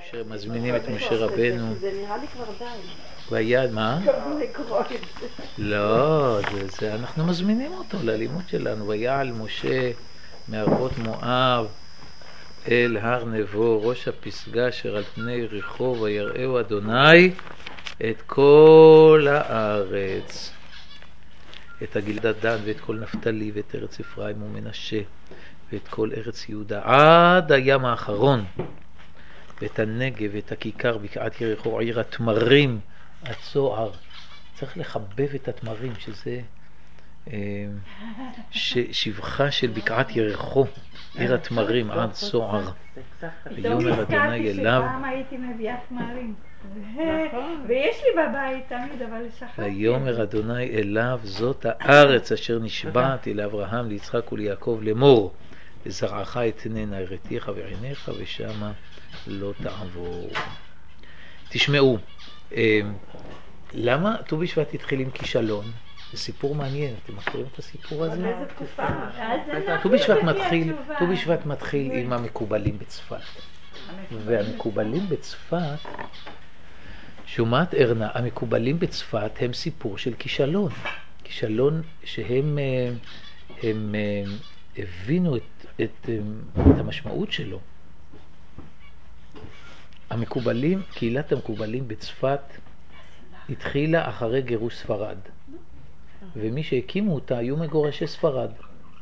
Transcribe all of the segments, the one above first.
מזמינים את משה רבנו. זה נראה לי כבר די. ביד, מה? קבלו לקרוא את זה. לא, אנחנו מזמינים אותו ללימוד שלנו. ויעל משה מערבות מואב אל הר נבו, ראש הפסגה אשר על פני יריחו, ויראהו אדוני את כל הארץ, את הגלדת דן ואת כל נפתלי ואת ארץ אפרים ומנשה ואת כל ארץ יהודה עד הים האחרון, ואת הנגב ואת הכיכר בקעת יריחו, עיר התמרים, הצוער. צריך לחבב את התמרים, שזה שבחה של בקעת יריחו, עיר התמרים עד צוער. ויאמר אדוני אליו, פעם הייתי מביאה תמרים ויש לי בבית תמיד, אבל שכחתי. ויאמר אדוני אליו, זאת הארץ אשר נשבעתי לאברהם ליצחק וליעקב לאמור, לזרעך אתננה אראתיך ועיניך ושמה לא תעבור. תשמעו, למה ט"ו בשבט התחיל עם כישלון? זה סיפור מעניין, אתם מכירים את הסיפור הזה? באיזה תקופה? ט"ו בשבט מתחיל עם המקובלים בצפת. והמקובלים בצפת, שומעת ערנה, המקובלים בצפת הם סיפור של כישלון. כישלון שהם הבינו את המשמעות שלו. המקובלים, קהילת המקובלים בצפת התחילה אחרי גירוש ספרד, ומי שהקימו אותה היו מגורשי ספרד.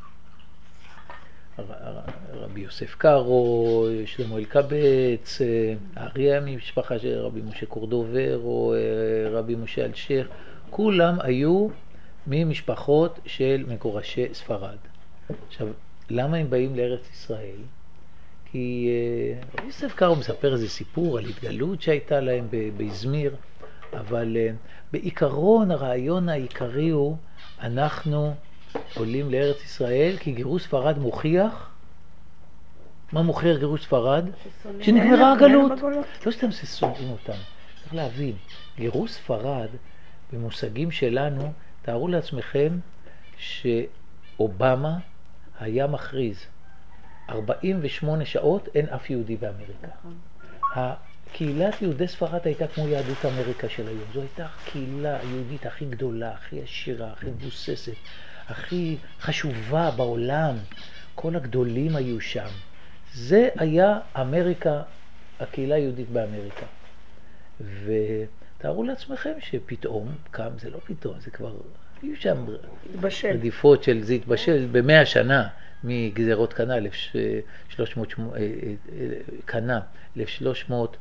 רבי יוסף קארו, שלמה אלקבץ, האריה ממשפחה של רבי משה קורדובר או רבי משה אלשיך, כולם היו ממשפחות של מגורשי ספרד. עכשיו, למה הם באים לארץ ישראל? כי רבי יוסף קארו מספר איזה סיפור על התגלות שהייתה להם באזמיר, אבל בעיקרון הרעיון העיקרי הוא, אנחנו עולים לארץ ישראל כי גירוש ספרד מוכיח. מה מוכיח גירוש ספרד? שנגמרה הגלות. לא סתם ששונאים אותם, צריך להבין, גירוש ספרד במושגים שלנו, תארו לעצמכם שאובמה היה מכריז 48 שעות אין אף יהודי באמריקה. קהילת יהודי ספרד הייתה כמו יהדות אמריקה של היום. זו הייתה הקהילה היהודית הכי גדולה, הכי עשירה, הכי מבוססת, הכי חשובה בעולם. כל הגדולים היו שם. זה היה אמריקה, הקהילה היהודית באמריקה. ותארו לעצמכם שפתאום קם, זה לא פתאום, זה כבר, היו שם רדיפות של זה התבשל ב100 שנה מגזרות קנה, 1300 קנה, 1391,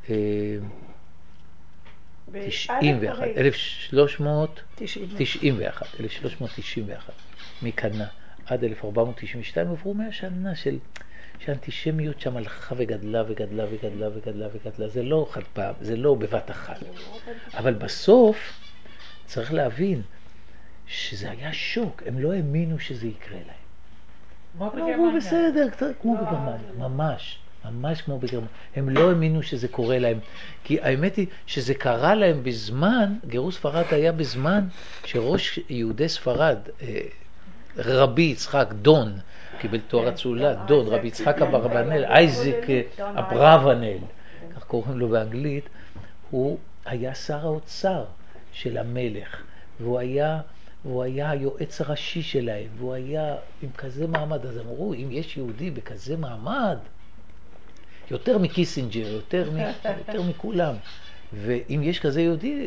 1391 מקנה עד 1492 עברו 100 שנה שהאנטישמיות שם הלכה וגדלה וגדלה וגדלה וגדלה וגדלה. זה לא חד פעם, זה לא בבת אחת, אבל בסוף צריך להבין שזה היה שוק, הם לא האמינו שזה יקרה להם. אמרו בסדר, קצת כמו בגרמניה, ממש כמו בגרמניה. הם לא האמינו שזה קורה להם, כי האמת היא שזה קרה להם בזמן, גירוש ספרד היה בזמן שראש יהודי ספרד, רבי יצחק דון, קיבל תואר אצולה, דון, רבי יצחק אברבנאל, אייזיק אברבנאל, כך קוראים לו באנגלית, הוא היה שר האוצר של המלך, והוא היה היועץ הראשי שלהם, והוא היה עם כזה מעמד. אז אמרו, אם יש יהודי בכזה מעמד, יותר מקיסינג'ר, יותר מכולם, ואם יש כזה יהודי,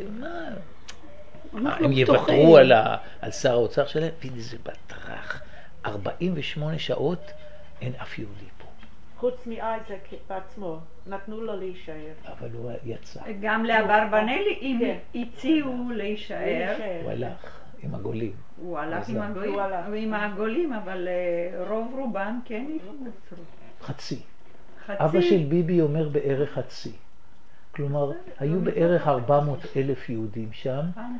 הם יוותרו על שר האוצר שלהם? פידי זה בטרח, 48 שעות אין אף יהודי פה. חוץ מאייזק בעצמו, נתנו לו להישאר. אבל הוא יצא. גם לאברבנאל הציעו להישאר. הוא הלך עם הגולים. הוא הלך עם הגולים, אבל רוב רובם כן התנצרו. חצי. אבא של ביבי אומר בערך חצי. כלומר, היו בערך 400,000 יהודים שם.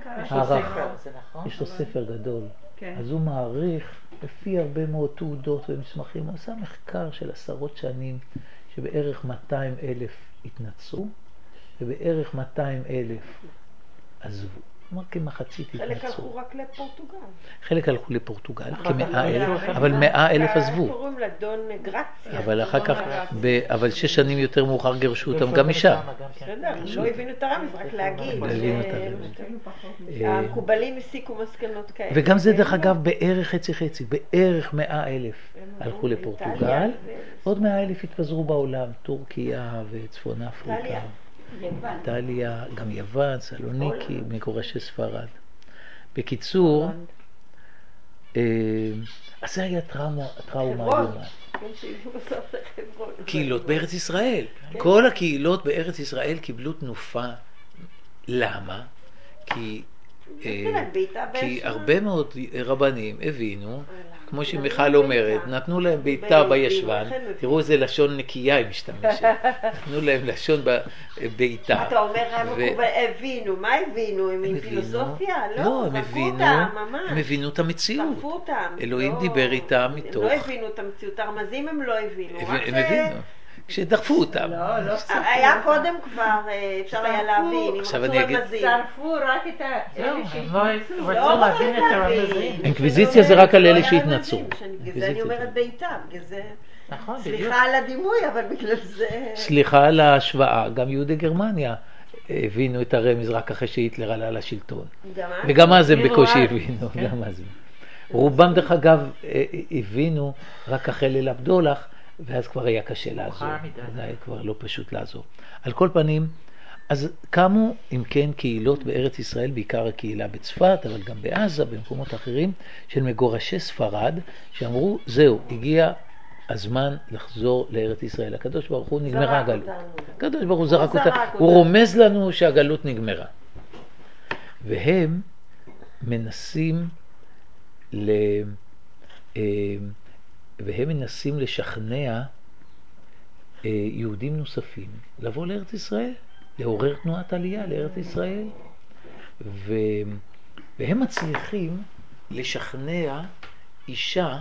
יש לו ספר גדול. אז הוא מעריך, לפי הרבה מאוד תעודות ומסמכים, הוא עשה מחקר של עשרות שנים, שבערך 200,000 התנצרו, ובערך 200,000 עזבו. כלומר כמחצית חלק התנצרו. הלכו רק לפורטוגל. חלק הלכו לפורטוגל, כ100,000, אבל 100,000 עזבו. קוראים לה דון גרציה. אבל אחר כך, אבל 6 שנים יותר מאוחר גירשו אותם גם משם. בסדר, לא הבינו את הרמז, רק להגיד. לא הבינו את הרמז. המקובלים הסיקו מסקנות כאלה. וגם זה דרך אגב בערך חצי, בערך 100,000 הלכו לפורטוגל, עוד 100,000 התפזרו בעולם, טורקיה וצפון אפריקה, איטליה, גם יוון, סלוניקי, מגורשי ספרד. בקיצור, אז זה היה טראומה איומה. קהילות בארץ ישראל. כל הקהילות בארץ ישראל קיבלו תנופה. למה? כי הרבה מאוד רבנים הבינו, כמו שמיכל אומרת, נתנו להם בעיטה בישבן, תראו איזה לשון נקייה היא משתמשת, נתנו להם לשון בעיטה. אתה אומר, הבינו, מה הבינו? הם עם פילוסופיה? לא, הם הבינו את המציאות. אלוהים דיבר איתם מתוך. הם לא הבינו את המציאות, הרמזים הם לא הבינו. הם הבינו. כשדחפו אותם. היה קודם כבר, אפשר היה להבין, אם רצו רמזים. שרפו רק את אלה שהתנצרו. רצו להבין את הרמזים. אינקוויזיציה זה רק על אלה שהתנצרו. בגלל זה אני אומרת בעיטה, בגלל זה... סליחה על הדימוי, אבל בגלל זה... סליחה על ההשוואה, גם יהודי גרמניה הבינו את הרמז רק אחרי שהיטלר עלה לשלטון. וגם אז הם בקושי הבינו, גם אז. רובם דרך אגב הבינו רק אחרי ליל הבדולח, ואז כבר היה קשה לעזור, זה היה כבר לא פשוט לעזור. על כל פנים, אז קמו אם כן קהילות בארץ ישראל, בעיקר הקהילה בצפת, אבל גם בעזה, במקומות אחרים, של מגורשי ספרד, שאמרו, זהו, הגיע הזמן לחזור לארץ ישראל. הקדוש ברוך הוא נגמרה הגלות. הקדוש ברוך הוא זרק אותה, הוא רומז לנו שהגלות נגמרה. והם מנסים והם מנסים לשכנע יהודים נוספים לבוא לארץ ישראל, לעורר תנועת עלייה לארץ ישראל, והם מצליחים לשכנע אישה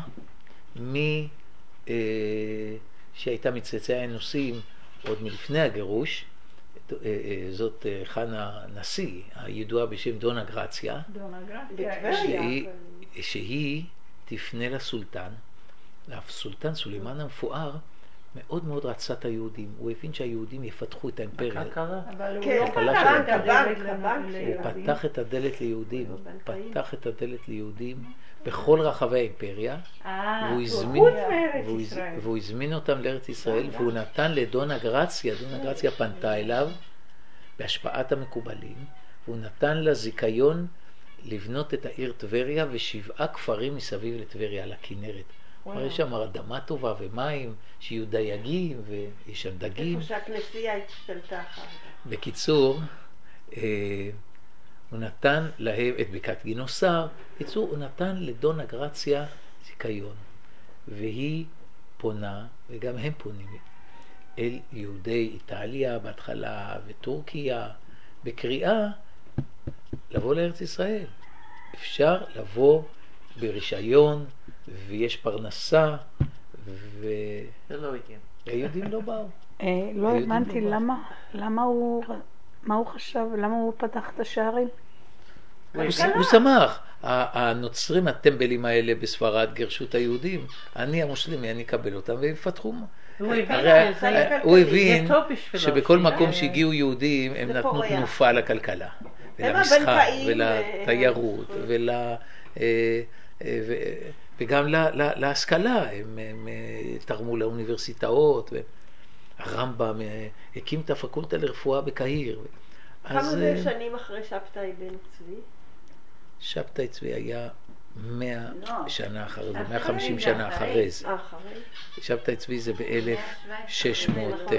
שהייתה מצאצאי האנוסים עוד מלפני הגירוש, זאת חנה נשיא, הידועה בשם דונה גרציה, שהיא תפנה לסולטן. הסולטן סולימן המפואר מאוד מאוד רצה את היהודים. הוא הבין שהיהודים יפתחו את האימפריה. אבל הוא לא פתח את הדלת ליהודים. פתח את הדלת ליהודים בכל רחבי האימפריה. והוא הזמין אותם לארץ ישראל, והוא נתן לדונה גרציה, דונה גרציה פנתה אליו בהשפעת המקובלים, והוא נתן לה זיכיון לבנות את העיר טבריה ו7 כפרים מסביב לטבריה על הכנרת. הרי שם אדמה טובה ומים, שיהיו דייגים ויש שם דגים. איפה שהכנסייה השתלטה אחר. בקיצור, הוא נתן להם את בקעת גינוסר. בקיצור, הוא נתן לדונה גרציה זיכיון. והיא פונה, וגם הם פונים, אל יהודי איטליה בהתחלה וטורקיה, בקריאה לבוא לארץ ישראל. אפשר לבוא ברישיון, ויש פרנסה, והיהודים לא באו. לא הבנתי למה הוא חשב, למה הוא פתח את השערים? הוא שמח. הנוצרים, הטמבלים האלה בספרד גרשו את היהודים, אני המוסלמי, אני אקבל אותם ויפתחו. הוא הבין שבכל מקום שהגיעו יהודים הם נתנו תנופה לכלכלה ולמשחק ולתיירות וגם להשכלה. הם תרמו לאוניברסיטאות. הרמב"ם הקים את הפקולטה לרפואה בקהיר. כמה זה שנים אחרי שבתאי בן צבי? שבתאי צבי היה 100 שנה אחרי זה, 150 שנה אחרי זה. שבתאי צבי זה ב-1650,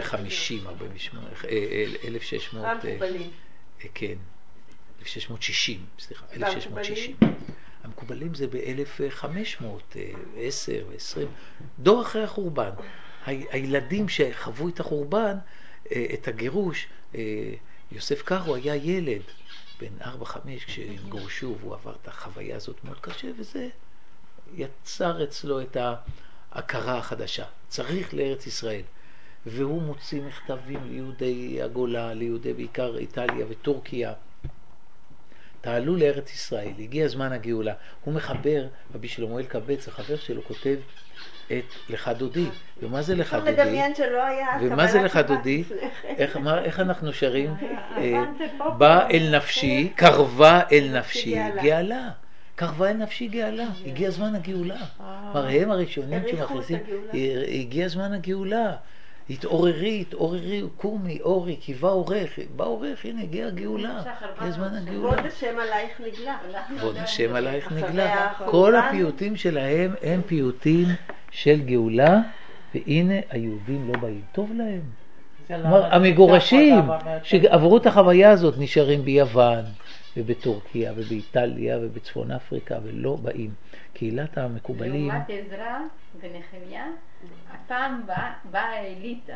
1660, סליחה, 1660. המקובלים זה ב-1500, 10 ו-20, דור אחרי החורבן. הילדים שחוו את החורבן, את הגירוש, יוסף קארו היה ילד, בן 4-5 כשהם גורשו, והוא עבר את החוויה הזאת מאוד קשה, וזה יצר אצלו את ההכרה החדשה. צריך לארץ ישראל. והוא מוציא מכתבים ליהודי הגולה, ליהודי בעיקר איטליה וטורקיה, תעלו לארץ ישראל, הגיע זמן הגאולה. הוא מחבר, רבי שלמה אלקבץ, החבר שלו, כותב את לך דודי. ומה זה לך דודי? אפשר לדמיין שלא היה ומה זה לך דודי? איך אנחנו שרים? בא אל נפשי, קרבה אל נפשי, גאלה. קרבה אל נפשי גאלה, הגיע זמן הגאולה. כלומר, הם הראשונים שמכניסים, הגיע זמן הגאולה. התעוררי, קומי, אורי, כי בא עורך, הנה, הגיע הגאולה. הגיע זמן הגאולה. כבוד השם עלייך נגלה. כבוד השם עלייך נגלה. כל הפיוטים שלהם הם פיוטים של גאולה, והנה היהודים לא באים. טוב להם. כלומר, המגורשים שעברו את החוויה הזאת נשארים ביוון ובטורקיה ובאיטליה ובצפון אפריקה ולא באים. קהילת המקובלים... לעומת עזרא ונחמיה, הפעם באה האליטה.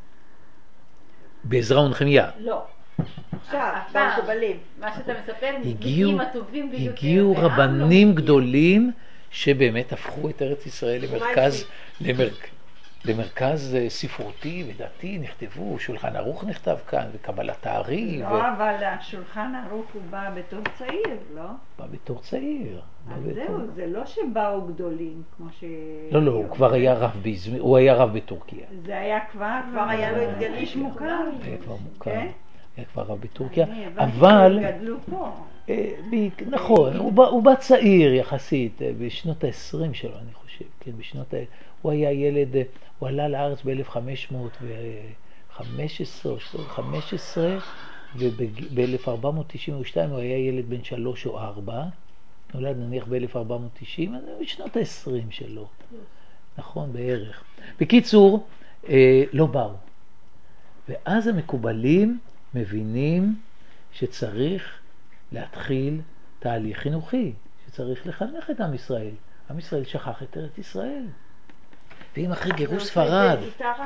בעזרא ונחמיה. לא. עכשיו, במקובלים. מה שאתה מספר, מגיעים הטובים ביותר. הגיעו רבנים גדולים שבאמת הפכו את ארץ ישראל למרכז ספרותי ודתי. נכתבו, שולחן ערוך נכתב כאן, וקבלת הארי. לא, אבל השולחן ערוך הוא בא בתור צעיר, לא? בא בתור צעיר. אז זהו, זה לא שבאו גדולים, כמו ש... לא, הוא כבר היה רב הוא היה רב בטורקיה. זה היה כבר היה לו התגלה. איש מוכר. היה כבר מוכר. היה כבר רב בטורקיה. אבל... גדלו פה. נכון, הוא בא צעיר יחסית, בשנות ה-20 שלו, אני חושב. כן, הוא היה ילד, הוא עלה לארץ ב-1515 וב-1492 הוא היה ילד בן 3 או 4, נולד נניח ב-1490, אז בשנות ה-20 שלו, נכון, בערך. בקיצור, לא באו. ואז המקובלים מבינים שצריך להתחיל תהליך חינוכי, שצריך לחנך את עם ישראל. עם ישראל שכח את ארץ ישראל. ואם אחרי גירוש ספרד,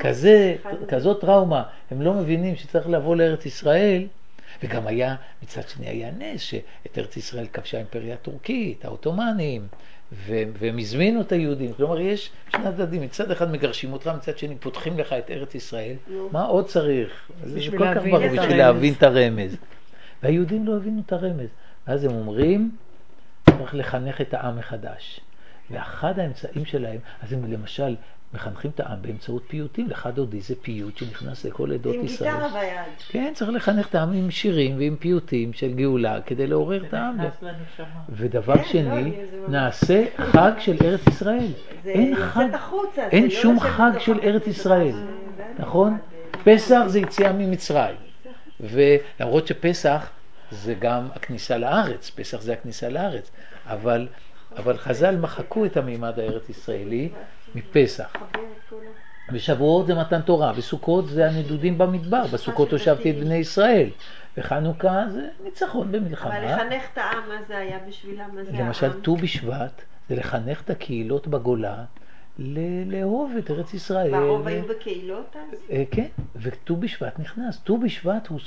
כזאת טראומה, הם לא מבינים שצריך לבוא לארץ ישראל, וגם היה, מצד שני היה נס, שאת ארץ ישראל כבשה האימפריה הטורקית, האוטומנים, והם הזמינו את היהודים. כלומר, יש שני צדדים, מצד אחד מגרשים אותך, מצד שני פותחים לך את ארץ ישראל. מה עוד צריך? זה כל כך ברור בשביל להבין את הרמז. והיהודים לא הבינו את הרמז. ואז הם אומרים, צריך לחנך את העם מחדש. ואחד האמצעים שלהם, אז הם למשל מחנכים את העם באמצעות פיוטים. לך דודי זה פיוט שנכנס לכל עדות ישראל. עם גיטרה ביד. כן, צריך לחנך את העם עם שירים ועם פיוטים של גאולה, כדי לעורר את העם. ודבר שני, נעשה חג של ארץ ישראל. אין שום חג של ארץ ישראל. נכון? פסח זה יציאה ממצרים. ולמרות שפסח זה גם הכניסה לארץ, פסח זה הכניסה לארץ, אבל חז"ל מחקו את המימד הארץ ישראלי מפסח. בשבועות זה מתן תורה, בסוכות זה הנדודים במדבר, בסוכות הושבתי את בני ישראל, וחנוכה זה ניצחון במלחמה. אבל לחנך את העם, מה זה היה בשבילם? למשל, ט"ו בשבט זה לחנך את הקהילות בגולה, לאהוב את ארץ ישראל. והרוב היו בקהילות אז? כן, וט"ו בשבט נכנס. ט"ו בשבט הוא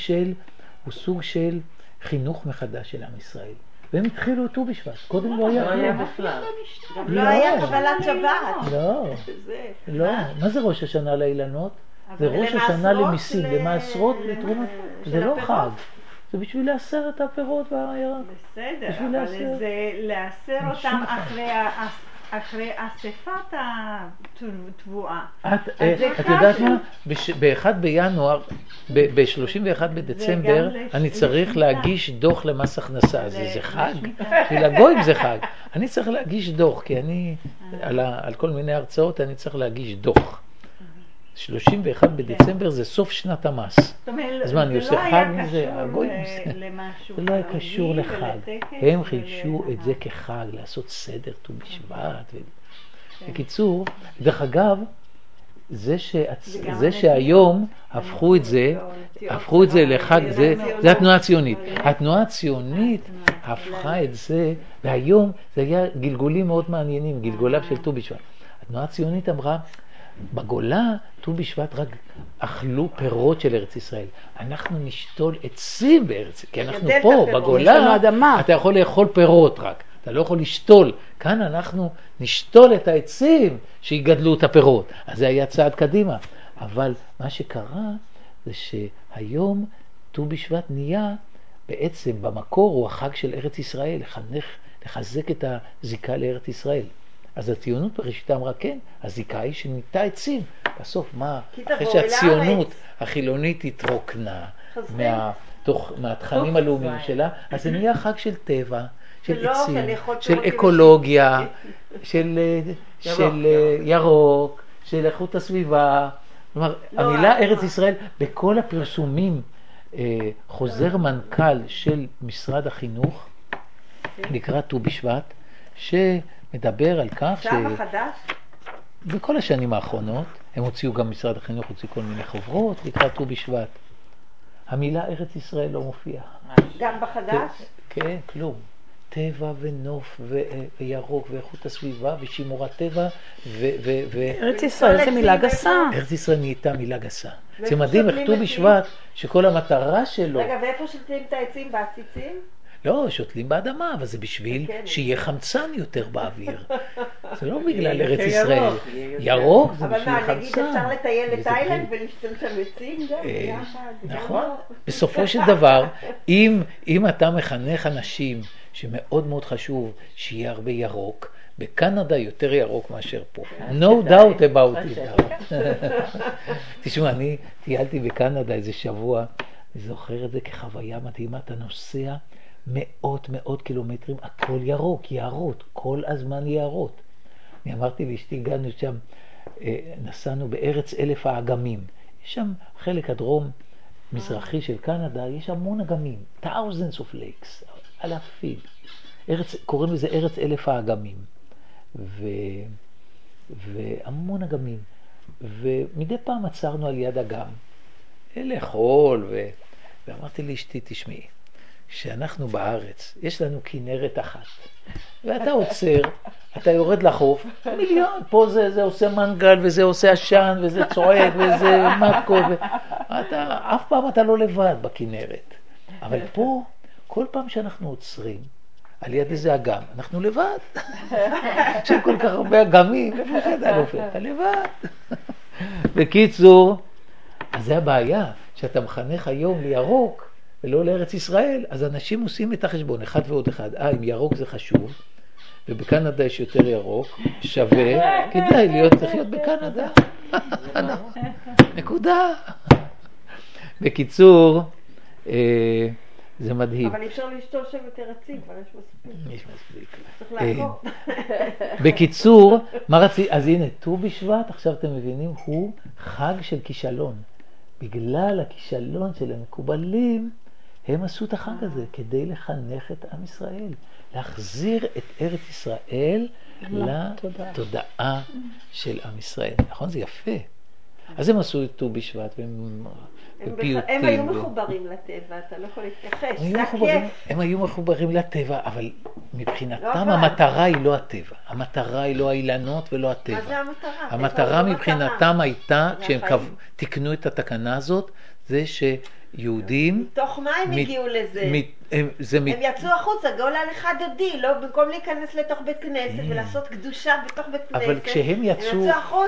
סוג של חינוך מחדש של עם ישראל. והם התחילו ט"ו בשבט. קודם לא היה בכלל. גם לא היה קבלת שבת. לא. מה זה ראש השנה לאילנות? זה ראש השנה למיסים, למעשרות, לתרומה. זה לא חג. זה בשביל לאסר את הפירות והירק. בסדר, אבל זה לאסר אותם אחרי אספת התבואה. את יודעת מה? ב-1 בינואר, ב-31 בדצמבר, אני צריך להגיש דוח למס הכנסה. זה חג? בשביל הגויים זה חג. אני צריך להגיש דוח, כי אני, על כל מיני הרצאות, אני צריך להגיש דוח. 31 בדצמבר זה סוף שנת המס. אז מה, אני עושה חג מזה? זה לא היה קשור לחג. הם חידשו את זה כחג, לעשות סדר ט"ו בשבט. בקיצור, דרך אגב, זה שהיום הפכו את זה לחג, זה התנועה הציונית. התנועה הציונית הפכה את זה, והיום זה היה גלגולים מאוד מעניינים, גלגוליו של ט"ו בשבט. התנועה הציונית אמרה, בגולה, ט"ו בשבט רק אכלו פירות של ארץ ישראל. אנחנו נשתול עצים בארץ, כי אנחנו פה, בגולה, אתה יכול לאכול פירות רק, אתה לא יכול לשתול. כאן אנחנו נשתול את העצים שיגדלו את הפירות. אז זה היה צעד קדימה. אבל מה שקרה זה שהיום ט"ו בשבט נהיה בעצם במקור הוא החג של ארץ ישראל, לחזק את הזיקה לארץ ישראל. אז הציונות בראשיתה אמרה כן, הזיקה היא שניתה עצים. בסוף מה, אחרי שהציונות החילונית התרוקנה מהתכנים הלאומיים שלה, אז זה נהיה חג של טבע, של עצים, של אקולוגיה, של ירוק, של איכות הסביבה. כלומר, המילה ארץ ישראל, בכל הפרסומים, חוזר מנכ"ל של משרד החינוך, נקרא ט"ו בשבט, שמדבר על כך שם החדש? בכל השנים האחרונות, הם הוציאו גם משרד החינוך, הוציאו כל מיני חברות, לקראת ט"ו בשבט. המילה ארץ ישראל לא מופיעה. גם בחדש? כן, כלום. טבע ונוף וירוק ואיכות הסביבה ושימור הטבע ארץ ישראל זה מילה גסה. ארץ ישראל נהייתה מילה גסה. זה מדהים, ט"ו בשבט, שכל המטרה שלו... רגע, ואיפה שותלים את העצים? בעציצים? לא, שותלים באדמה, אבל זה בשביל שיהיה חמצן יותר באוויר. זה לא בגלל ארץ ישראל. ירוק זה בשביל חמצן. אבל מה, נגיד אפשר לטייל לתאילנד ולשתול שם עצים? נכון. בסופו של דבר, אם אתה מחנך אנשים שמאוד מאוד חשוב שיהיה הרבה ירוק, בקנדה יותר ירוק מאשר פה. No doubt about it. תשמע, אני טיילתי בקנדה איזה שבוע, אני זוכר את זה כחוויה מדהימה, אתה נוסע מאות קילומטרים, הכל ירוק, יערות, כל הזמן יערות. אני אמרתי לאשתי, הגענו שם, נסענו בארץ 1000 האגמים. יש שם חלק הדרום מזרחי של קנדה, יש המון אגמים, thousands of lakes, אלפים. קוראים לזה ארץ 1000 האגמים. והמון אגמים. ומדי פעם עצרנו על יד אגם, לאכול, ואמרתי לאשתי, תשמעי, שאנחנו בארץ, יש לנו כנרת אחת, ואתה עוצר, אתה יורד לחוף, מיליון, פה זה עושה מנגל, וזה עושה עשן, וזה צועק, וזה מתקו, אף פעם אתה לא לבד בכנרת. אבל פה, כל פעם שאנחנו עוצרים, על יד איזה אגם, אנחנו לבד. יש כל כך הרבה אגמים, איפה שאתה נופל, אתה לבד. בקיצור, אז זה הבעיה, שאתה מחנך היום לירוק, ולא לארץ ישראל, אז אנשים עושים את החשבון, אחד ועוד אחד. אם ירוק זה חשוב, ובקנדה יש יותר ירוק, שווה, כדאי לחיות בקנדה. נקודה. בקיצור, זה מדהים. אבל אפשר לשתול שם יותר עצים, כבר יש מספיק. יש מספיק. צריך לעבור. בקיצור, מה רציתי? אז הנה, ט"ו בשבט, עכשיו אתם מבינים, הוא חג של כישלון. בגלל הכישלון של המקובלים, הם עשו את החג הזה כדי לחנך את עם ישראל, להחזיר את ארץ ישראל לתודעה של עם ישראל. נכון? זה יפה. אז הם עשו את ט"ו בשבט, הם היו מחוברים לטבע, אתה לא יכול להתייחס, זה הכיף. הם היו מחוברים לטבע, אבל מבחינתם המטרה היא לא הטבע. המטרה היא לא האילנות ולא הטבע. מה זה המטרה? המטרה מבחינתם הייתה, כשהם תקנו את התקנה הזאת, זה שיהודים... מתוך מה הם הגיעו לזה? הם יצאו החוצה, גאולה לחד-עדי, לא במקום להיכנס לתוך בית כנסת ולעשות קדושה בתוך בית כנסת. אבל כשהם יצאו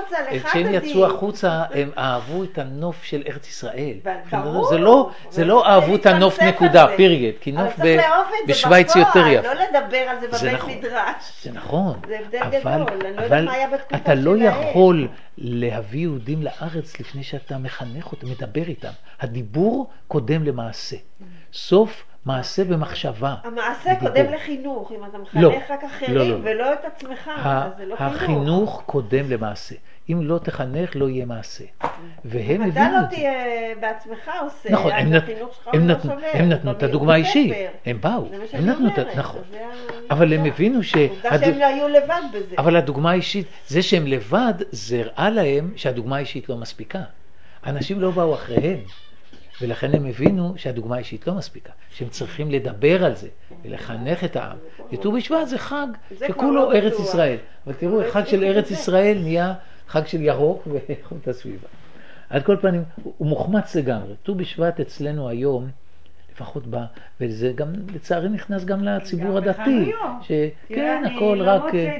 החוצה, הם אהבו את הנוף של ארץ ישראל. זה לא אהבו את הנוף נקודה, פיריד, כי נוף בשוויץ יותר יפה. לא לדבר על זה בבית מדרש. זה נכון. זה הבדל גדול, אני לא יודעת מה היה בתקופה שלהם. אתה לא יכול להביא יהודים לארץ לפני שאתה מחנך אותם, מדבר איתם. הדיבור קודם למעשה. סוף מעשה במחשבה. המעשה קודם לחינוך, אם אתה מחנך רק אחרים ולא את עצמך, אז זה לא חינוך. החינוך קודם למעשה. אם לא תחנך, לא יהיה מעשה. והם הבינו את זה. אתה לא תהיה בעצמך עושה, נכון, הם נתנו את הדוגמה האישית. הם באו, הם נתנו את הדוגמה, נכון. אבל הם הבינו עובדה שהם לא היו לבד בזה. אבל הדוגמה האישית, זה שהם לבד, זה הראה להם שהדוגמה האישית לא מספיקה. אנשים לא באו אחריהם. ולכן הם הבינו שהדוגמה האישית לא מספיקה, שהם צריכים לדבר על זה ולחנך את העם. וט"ו בשבט זה חג שכולו ארץ ישראל. אבל תראו, חג של ארץ ישראל נהיה חג של ירוק ואיכות הסביבה. עד כל פנים, הוא מוחמץ לגמרי. ט"ו בשבט אצלנו היום, לפחות וזה גם לצערי נכנס גם לציבור הדתי. כן, הכל רק... אני לא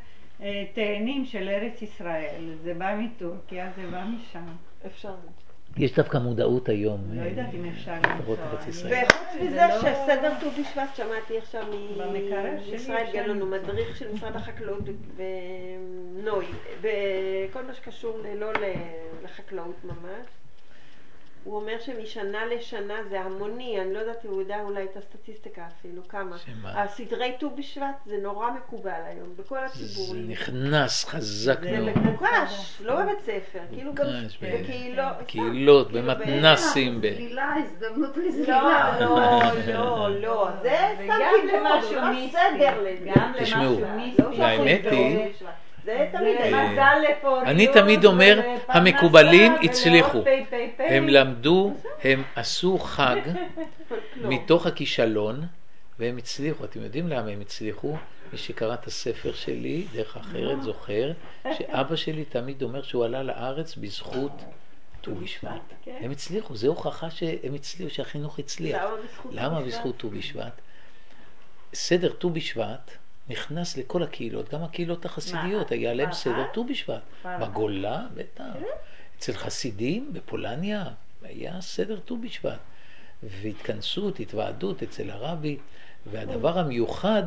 מוצאת תאנים של ארץ ישראל, זה בא מטורקיה, זה בא משם. אפשר. יש דווקא מודעות היום. לא יודעת אם אפשר לפחות בארץ ישראל. וחוץ מזה שסדר ט"ו בשבט, שמעתי עכשיו מישראל גלון, הוא מדריך של משרד החקלאות ונוי, בכל מה שקשור לא לחקלאות ממש. הוא אומר שמשנה לשנה זה המוני, אני לא יודעת, הוא יודע אולי את הסטטיסטיקה אפילו, כמה. הסדרי ט"ו בשבט זה נורא מקובל היום, בכל הציבור. זה נכנס חזק מאוד. זה מקודש, לא בבית ספר, כאילו גם בקהילות, במתנסים. זלילה, הזדמנות לזלילה. לא, זה שמתי למשהו, רק סדר לזה. תשמעו, והאמת היא, זה תמיד אני תמיד אומר, המקובלים הצליחו. הם למדו, הם עשו חג מתוך הכישלון, והם הצליחו. אתם יודעים למה הם הצליחו? מי שקרא את הספר שלי, דרך אחרת, זוכר, שאבא שלי תמיד אומר שהוא עלה לארץ בזכות ט"ו בשבט. הם הצליחו, זה הוכחה שהם הצליחו, שהחינוך הצליח. למה בזכות ט"ו בשבט? סדר ט"ו בשבט נכנס לכל הקהילות, גם הקהילות החסידיות, היה להם סדר ט"ו בשבט. בגולה, בטח. אצל חסידים, בפולניה, היה סדר ט"ו בשבט. והתכנסות, התוועדות אצל הרבי, והדבר המיוחד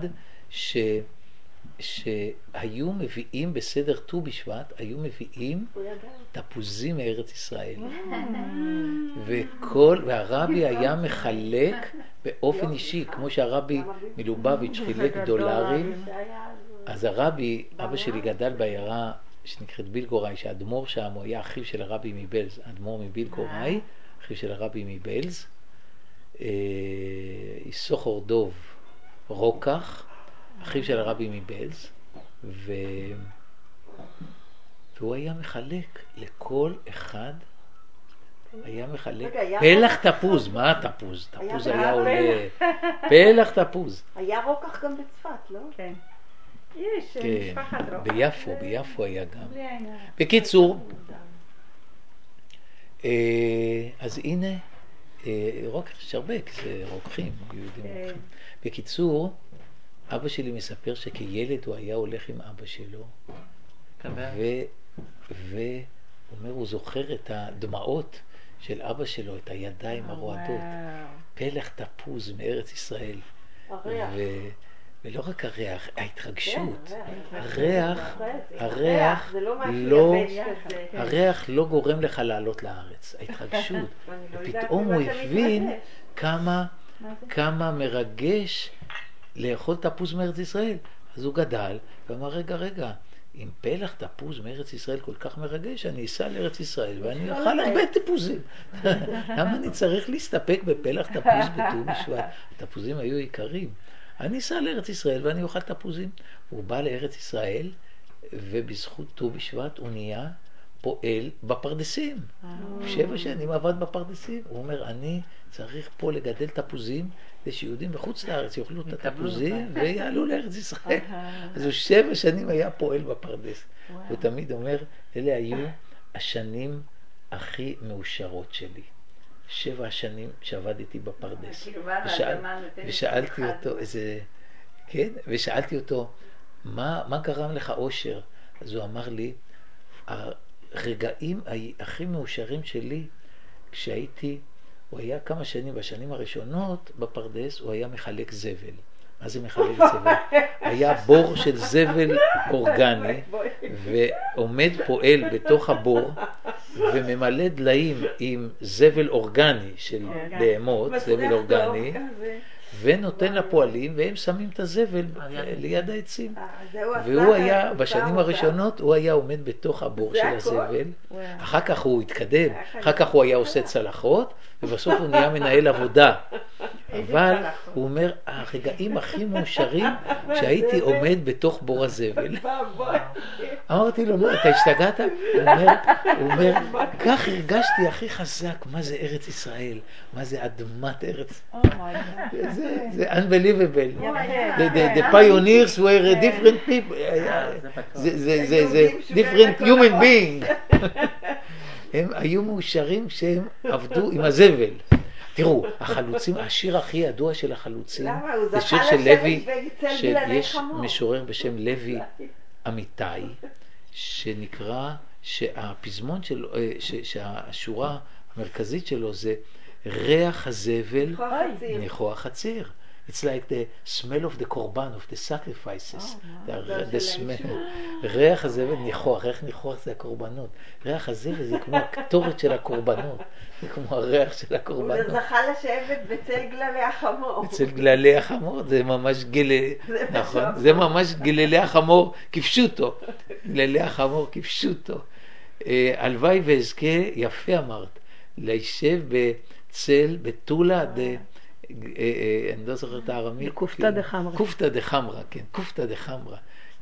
שהיו מביאים בסדר ט"ו בשבט, היו מביאים תפוזים מארץ ישראל. והרבי היה מחלק באופן אישי, כמו שהרבי מלובביץ' חילק דולרים. אז הרבי, אבא שלי גדל בעיירה שנקראת בילגוראי, שהאדמו"ר שם הוא היה אחיו של הרבי מבלז, האדמו"ר מבילגוראי, אחיו של הרבי מבלז, יסוחר דוב רוקח, אחיו של הרבי מבלז, והוא היה מחלק לכל אחד, היה מחלק פלח תפוז. מה התפוז? תפוז היה עולה, פלח תפוז. היה רוקח גם בצפת, לא? כן. יש משפחת רוקח. ביפו היה גם. בקיצור, אז הנה, רוקח יש הרבה, כי זה רוקחים, יהודים רוקחים. בקיצור, אבא שלי מספר שכילד הוא היה הולך עם אבא שלו, ואומר, הוא זוכר את הדמעות של אבא שלו, את הידיים הרועדות, פלח תפוז מארץ ישראל. ולא רק הריח, ההתרגשות. הריח לא גורם לך לעלות לארץ, ההתרגשות. ופתאום הוא הבין כמה מרגש לאכול תפוז מארץ ישראל. אז הוא גדל ואמר, רגע, אם פלח תפוז מארץ ישראל כל כך מרגש, אני אסע לארץ ישראל ואני אוכל הרבה תפוזים. למה אני צריך להסתפק בפלח תפוז בט"ו בשבט? התפוזים היו יקרים. אני אסע לארץ ישראל ואני אוכל תפוזים. הוא בא לארץ ישראל, ובזכות ט"ו בשבט הוא נהיה פועל בפרדסים. 7 שנים עבד בפרדסים. הוא אומר, אני צריך פה לגדל תפוזים, שיהודים בחוץ לארץ יאכלו את התפוזים ויעלו לארץ ישראל. אז הוא 7 שנים היה פועל בפרדס. הוא תמיד אומר, אלה היו השנים הכי מאושרות שלי. 7 שנים שעבדתי בפרדס. ושאלתי אותו ושאלתי אותו, מה גרם לך אושר? אז הוא אמר לי, הרגעים הכי מאושרים שלי, כשהייתי, הוא היה כמה שנים, בשנים הראשונות בפרדס, הוא היה מחלק זבל. מה זה מחלק זבל? היה בור של זבל אורגני, ועומד פועל בתוך הבור, וממלא דליים עם זבל אורגני של בהמות, זבל אורגני, ונותן לפועלים, והם שמים את הזבל ליד העצים. והוא היה, בשנים הראשונות, הוא היה עומד בתוך הבור של הזבל, אחר כך הוא התקדם, אחר כך הוא היה עושה צלחות, ובסוף הוא נהיה מנהל עבודה. אבל הוא אומר, הרגעים הכי מאושרים שהייתי עומד בתוך בור הזבל. אמרתי לו, לא, אתה השתגעת? הוא אומר, כך הרגשתי הכי חזק, מה זה ארץ ישראל, מה זה אדמת ארץ. זה unbelievable. The pioneers were different people. זה different human being. הם היו מאושרים כשהם עבדו עם הזבל. תראו, החלוצים, השיר הכי ידוע של החלוצים, זה שיר של לוי, שיש משורר בשם לוי אמיתי, שנקרא, שהפזמון שלו, שהשורה המרכזית שלו זה ריח הזבל, חציר. ניחוח חציר. It's like the smell of the korban, of the sacrifices. The smell. ריח הזבל ניחוח, ריח ניחוח זה הקורבנות. ריח הזבל זה כמו הקטורת של הקורבנות. זה כמו הריח של הקורבנות. הוא זכה לשבת בצל גללי החמור. בצל גללי החמור, זה ממש נכון, זה ממש גללי החמור כפשוטו. גללי החמור כפשוטו. הלוואי ואזכה, יפה אמרת, להישב בצל, בטולה, אני לא זוכר את הארמית. קופתא דחמרא. קופתא דחמרא, כן, קופתא דחמרא.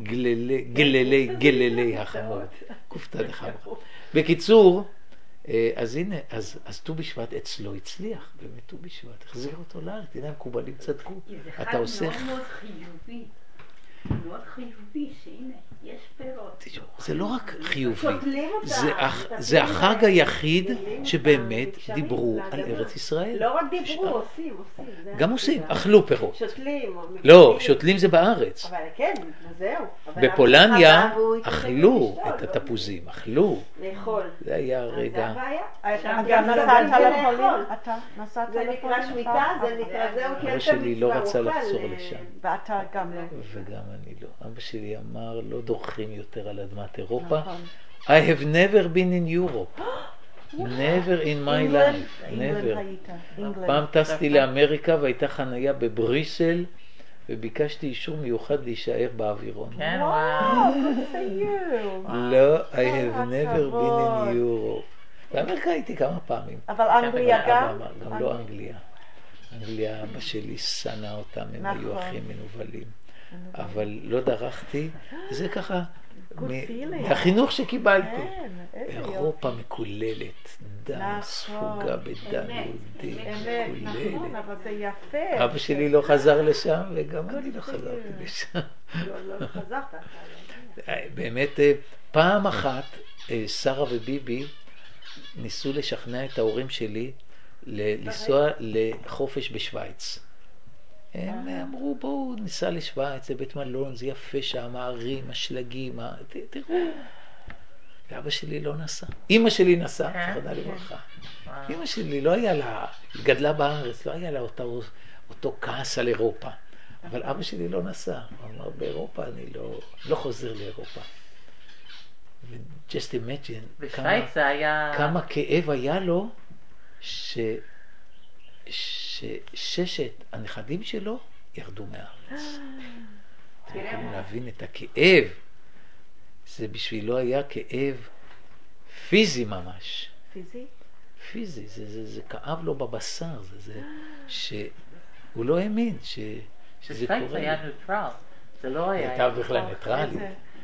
גללי החמור. קופתא דחמרא. בקיצור, אז הנה, אז ט"ו בשבט אצלו הצליח, באמת ט"ו בשבט, החזיר אותו לארץ, הנה המקובלים צדקו. אתה עושה... זה חג מאוד מאוד חיובי, מאוד חיובי, שהנה, יש פירות. זה לא רק חיובי, זה החג היחיד שבאמת דיברו על ארץ ישראל. לא רק דיברו, עושים. גם עושים, אכלו פירות. שותלים. לא, שותלים זה בארץ. אבל כן, זהו. בפולניה אכלו את התפוזים, אכלו. לאכול. זה היה רגע. גם נסעת לפולין? אתה נסעת לפולין? זה נקרא שמיטה, זה נקרא זהו, אבא שלי לא רצה לחזור לשם. ואתה גם לא. וגם אני לא. אבא שלי אמר, לא דורכים יותר על אדמת אירופה. I have never been in Europe. never in my life. never. פעם טסתי לאמריקה והייתה חנייה בבריסל, וביקשתי אישור מיוחד להישאר באווירון. כן, וואו. לא, I have never been in Europe. באמריקה הייתי כמה פעמים. אבל אנגליה גם? גם לא אנגליה. אנגליה, אבא שלי שנא אותם, הם היו אחים מנובלים. אבל לא דרכתי, זה ככה מהחינוך שקיבלתי. אירופה מקוללת, דם ספוגה בדם יהודי, מקוללת. אבל זה יפה. אבא שלי לא חזר לשם וגם אני לא חזרתי לשם. לא חזרת. באמת, פעם אחת שרה וביבי ניסו לשכנע את ההורים שלי לנסוע לחופש בשוויץ. הם אמרו, בואו ניסע לשוויץ, זה בית מלון, זה יפה שם, הערים, השלגים, תראו. ואבא שלי לא נסע. אמא שלי נסעה, זכרונה לברכה. אמא שלי לא היה לה, גדלה בארץ, לא היה לה אותו כעס על אירופה. אבל אבא שלי לא נסע. הוא אמר, באירופה אני לא חוזר לאירופה. ו-just imagine כמה כאב היה לו שששת הנכדים שלו ירדו מהארץ. אתם יכולים להבין את הכאב. זה בשבילו היה כאב פיזי ממש. פיזי? פיזי, זה כאב לו בבשר, שהוא לא האמין שזה קורה. זה היה נוטרל, זה לא היה... הייתה בכלל ניטרלית.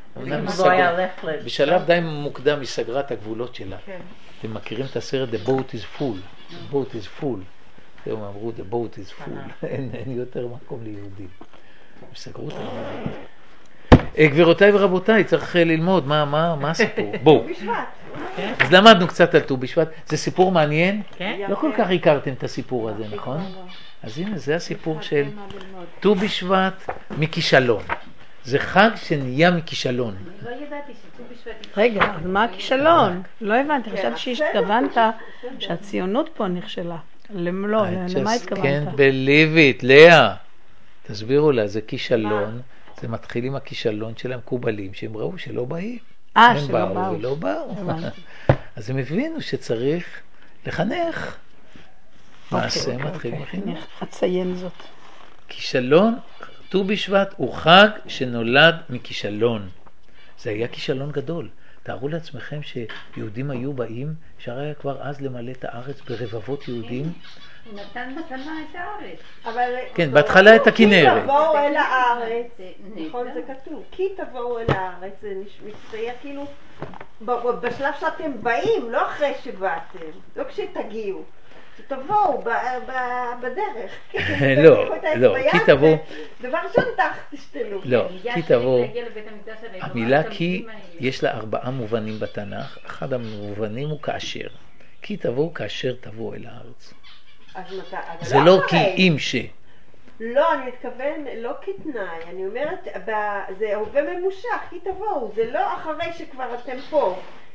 בשלב די מוקדם היא סגרה את הגבולות שלה. אתם מכירים את הסרט The Boat is Full? The Boat is Full. הם אמרו, the boat is full, אין יותר מקום ליהודים. הם סגרו את הגבולות. גבירותיי ורבותיי, צריך ללמוד מה הסיפור. בואו. אז למדנו קצת על ט"ו בשבט. זה סיפור מעניין? לא כל כך הכרתם את הסיפור הזה, נכון? אז הנה, זה הסיפור של ט"ו בשבט מכישלון. זה חג שנהיה מכישלון. לא ידעתי שט"ו בשבט... רגע, אז מה הכישלון? לא הבנתי, חשבתי שהתכוונת שהציונות פה נכשלה. לא, למה התכוונת? I just can't believe it, לאה. תסבירו לה, זה כישלון, זה מתחיל עם הכישלון של המקובלים, שהם ראו שלא באים. הם באו ולא באו. אז הם הבינו שצריך לחנך. מעשה מתחיל מחינוך. אציין זאת. כישלון, ט"ו בשבט הוא חג שנולד מכישלון. זה היה כישלון גדול. תארו לעצמכם שיהודים היו באים, אפשר היה כבר אז למלא את הארץ ברבבות יהודים. הוא נתן מתנה את הארץ. כן, בהתחלה את הכנרת. כי תבואו אל הארץ, נכון זה כתוב, כי תבואו אל הארץ, זה מצטייר כאילו, בשלב שאתם באים, לא אחרי שבאתם, לא כשתגיעו. תבואו בדרך. לא, כי תבואו. דבר ראשון תשתלו. לא, כי תבואו. המילה כי יש לה 4 מובנים בתנ"ך. אחד המובנים הוא כאשר. כי תבואו כאשר תבואו אל הארץ. זה לא כי אם ש. לא, אני מתכוון לא כתנאי. אני אומרת, זה הווה ממושך, כי תבואו. זה לא אחרי שכבר אתם פה.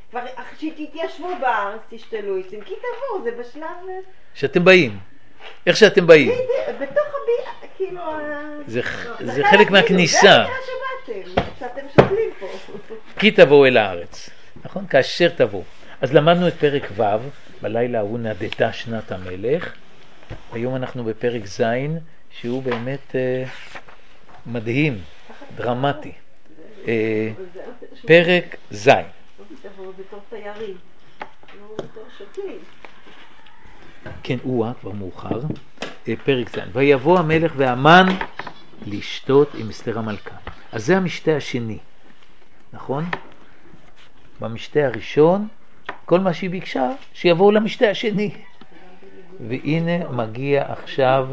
כבר שתתיישבו בארץ, תשתלו עצים, כי תבואו, זה בשלב... שאתם באים. איך שאתם באים. בתוך כאילו... זה חלק מהכניסה. זה היה שבאתם, שאתם שותלים פה. כי תבואו אל הארץ. נכון? כאשר תבואו. אז למדנו את פרק ו', בלילה ההוא נדתה שנת המלך. היום אנחנו בפרק ז', שהוא באמת מדהים, דרמטי. פרק ז'. תבואו בתור תיירים, לא בתור שותלים. כן, כבר מאוחר. פרק ז'. ויבוא המלך והמן לשתות עם אסתר המלכה. אז זה המשתה השני, נכון? במשתה הראשון, כל מה שהיא ביקשה, שיבואו למשתה השני. והנה מגיע עכשיו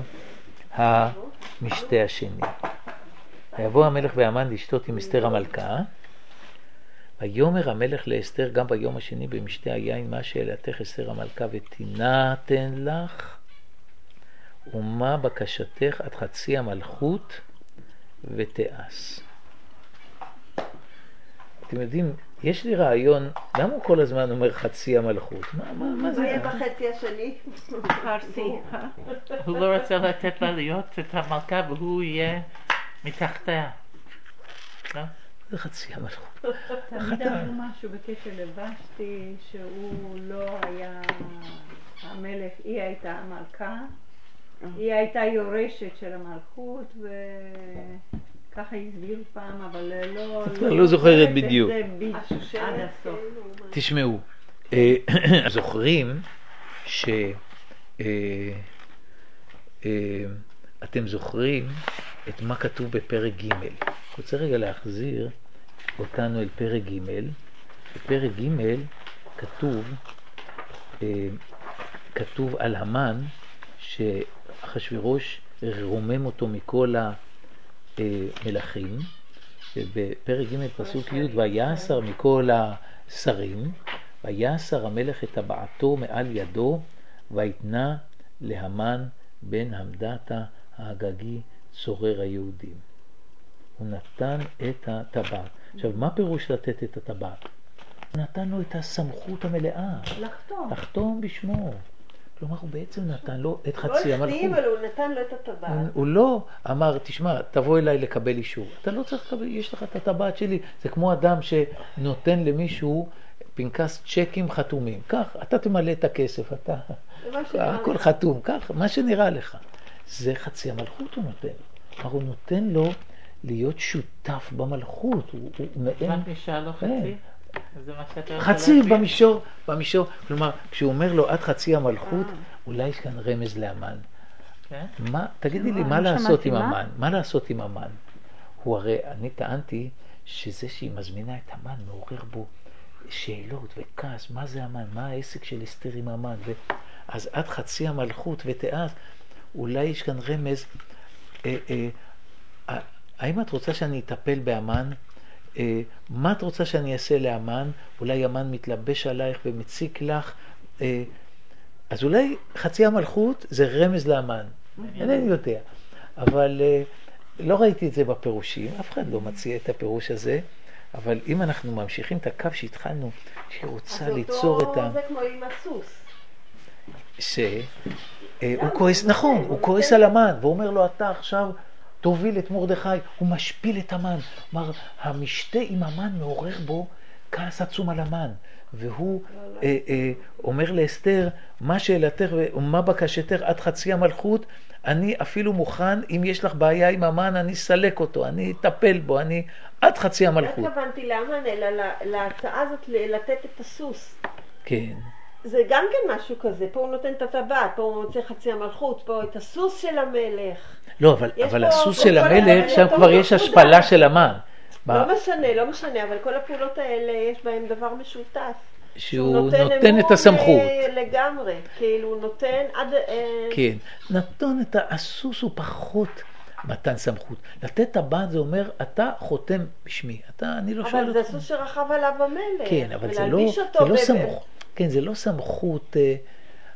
המשתה השני. ויבוא המלך והמן לשתות עם אסתר המלכה. ויאמר המלך לאסתר גם ביום השני במשתה היין, מה שאלתך אסתר המלכה ותינתן לך, ומה בקשתך עד חצי המלכות ותעש. אתם יודעים, יש לי רעיון, למה הוא כל הזמן אומר חצי המלכות? מה זה? מה יהיה בחצי השני? פרסי. הוא לא רוצה לתת לה להיות את המלכה והוא יהיה מתחתיה. לא? זה חצי המלכות. תמיד אמרו משהו בקשר לבשתי, שהוא לא היה המלך, היא הייתה המלכה, היא הייתה יורשת של המלכות, וככה הסבירו פעם, אבל לא זוכרת בדיוק. עד הסוף. תשמעו, זוכרים אתם זוכרים את מה כתוב בפרק ג'. רוצה רגע להחזיר אותנו אל פרק ג'. בפרק ג' כתוב על המן שאחשוורוש רומם אותו מכל המלכים, ובפרק ג' פסוק י' ויעשר מכל השרים, ויעשר המלך את טבעתו מעל ידו ויתנה להמן בן המדתה האגגי צורר היהודים. הוא נתן את הטבעת. עכשיו, מה פירוש לתת את הטבעת? הוא נתן לו את הסמכות המלאה. לחתום בשמו. כלומר, הוא בעצם נתן לו את חצי המלכות. לא אבל הוא נתן לו את הטבעת. הוא לא אמר, תשמע, תבוא אליי לקבל אישור. אתה לא צריך לקבל, יש לך את הטבעת שלי. זה כמו אדם שנותן למישהו פנקס צ'קים חתומים. כך, אתה תמלא את הכסף, אתה... הכל חתום, כך, מה שנראה לך. זה חצי המלכות הוא נותן. כלומר, הוא נותן לו להיות שותף במלכות. מה נשאר לו חצי? חצי במישור, כלומר, כשהוא אומר לו עד חצי המלכות, אולי יש כאן רמז לאמן. תגידי לי, מה לעשות עם אמן? מה לעשות עם אמן? הוא הרי, אני טענתי שזה שהיא מזמינה את אמן, מעורר בו שאלות וכעס, מה זה אמן? מה העסק של אסתר עם אמן? אז עד חצי המלכות ותעש, אולי יש כאן רמז, האם את רוצה שאני אטפל באמן? מה את רוצה שאני אעשה לאמן? אולי אמן מתלבש עלייך ומציק לך, אז אולי חצי המלכות זה רמז לאמן, אינני יודע, אבל לא ראיתי את זה בפירושים, אף אחד לא מציע את הפירוש הזה, אבל אם אנחנו ממשיכים את הקו שהתחלנו, שהיא רוצה ליצור את זה כמו עם הסוס, שהוא כועס, נכון, הוא כועס על המן ואומר לו אתה עכשיו תוביל את מרדכי, הוא משפיל את המן. כלומר, המשתה עם המן מעורר בו כעס עצום על המן. והוא אומר לאסתר, מה שאלתך ומה בקשתך עד חצי המלכות, אני אפילו מוכן, אם יש לך בעיה עם המן, אני אסלק אותו, אני אטפל בו, אני עד חצי המלכות. לא התכוונתי לאמן, אלא להצעה הזאת לתת את הסוס. כן. זה גם כן משהו כזה, פה הוא נותן את הטבעת, פה הוא מוצא חצי המלכות, פה את הסוס של המלך. לא, אבל הסוס של המלך, שם כבר יש השפלה של המן. לא משנה, אבל כל הפעולות האלה יש בהם דבר משותף. שהוא נותן את הסמכות. לגמרי, כאילו הוא נותן עד... כן, נתון את הסוס הוא פחות מתן סמכות. לתת טבעת זה אומר, אתה חותם בשמי, אני לא שואל אותך. אבל זה סוס שרכב עליו המלך. כן, אבל זה לא סמכות. כן, זה לא סמכות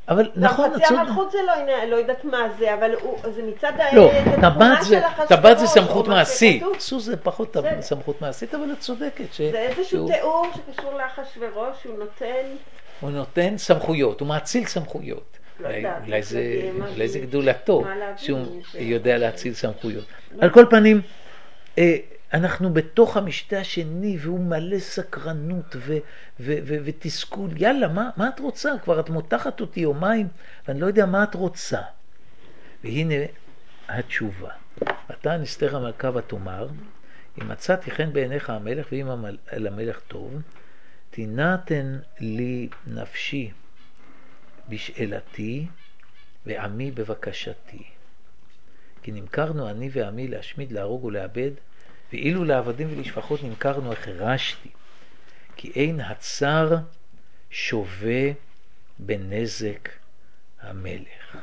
אבל נכון, חצי המלכות זה לא יודעת מה זה, אבל זה מצד לא, התמונה של אחשוורוש. טבעת זה סמכות מעשית. סוס זה פחות סמכות מעשית, אבל את צודקת. זה איזשהו תיאור שקשור לאחשוורוש, הוא נותן סמכויות, הוא מאציל סמכויות. אולי זה גדולתו, שהוא יודע להציל סמכויות. על כל פנים, אנחנו בתוך המשתה השני, והוא מלא סקרנות ותסכול. יאללה, מה את רוצה? כבר את מותחת אותי יומיים, ואני לא יודע מה את רוצה. והנה התשובה. ותען אסתר המלכה ותאמר, אם מצאתי חן בעיניך המלך, ואם המלך טוב, תינתן לי נפשי בשאלתי, ועמי בבקשתי. כי נמכרנו אני ועמי להשמיד, להרוג ולאבד, ואילו לעבדים ולשפחות נמכרנו החרשתי, כי אין הצר שווה בנזק המלך.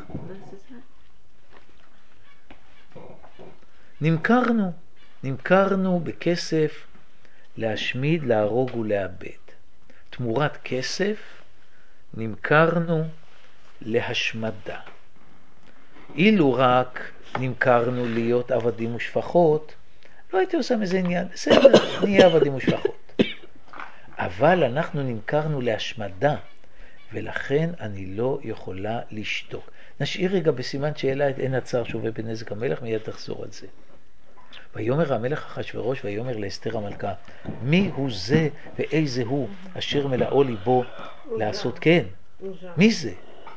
נמכרנו בכסף להשמיד, להרוג ולאבד. תמורת כסף נמכרנו להשמדה. אילו רק נמכרנו להיות עבדים ושפחות, לא הייתי עושה מזה עניין, בסדר, נהיה עבדים ושפחות. אבל אנחנו נמכרנו להשמדה, ולכן אני לא יכולה לשתוק. נשאיר רגע בסימן שאלה את אין הצער שווה בנזק המלך, מיד תחזור על זה. ויאמר המלך אחשוורוש ויאמר לאסתר המלכה, מי הוא זה ואיזה הוא אשר מלאו ליבו לעשות כן? מי זה?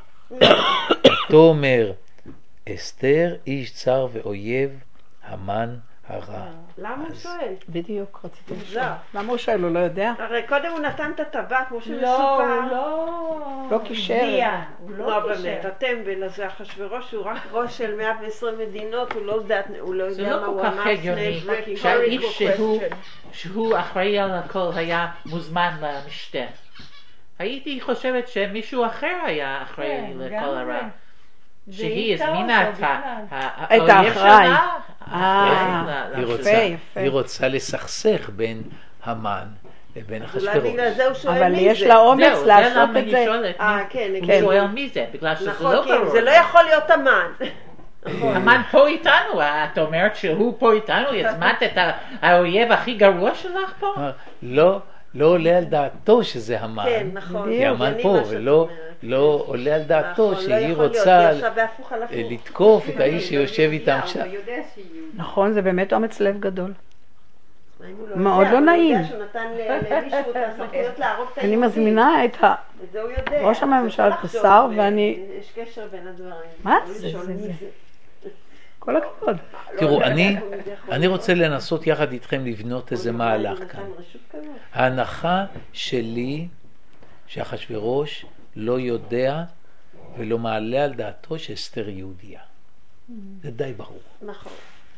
תאמר אסתר איש צר ואויב המן הרע. למה הוא שואל? בדיוק, רציתי לשאול. למה הוא שואל? הוא לא יודע? הרי קודם הוא נתן את הטבעת כמו שמסופר. לא קישר. הוא לא באמת, הטמבל הזה, אחשוורוש הוא רק ראש של 120 מדינות, הוא לא יודע מה הוא אמר. זה לא כל כך הגיוני שהאיש שהוא אחראי על הכל היה מוזמן למשתה. הייתי חושבת שמישהו אחר היה אחראי לכל הרע. שהיא הזמינה את האויב שלה. היא רוצה לסכסך בין המן לבין אחשוורוש. אבל יש לה אומץ לעשות את זה. הוא שואל מי זה, בגלל שזה לא ברור. זה לא יכול להיות המן. המן פה איתנו, את אומרת שהוא פה איתנו, הזמנת את האויב הכי גרוע שלך פה? לא עולה על דעתו שזה המן. כן, נכון. כי המן פה, ולא עולה על דעתו שהיא רוצה לתקוף את האיש שיושב איתם שם. נכון, זה באמת אומץ לב גדול. מאוד לא נעים. אני מזמינה את ראש הממשלה, את השר, ואני... יש קשר בין הדברים. מה זה? כל הכבוד. תראו, אני רוצה לנסות יחד איתכם לבנות איזה מהלך כאן. ההנחה שלי שאחשוורוש לא יודע ולא מעלה על דעתו שאסתר יהודייה. זה די ברור. נכון.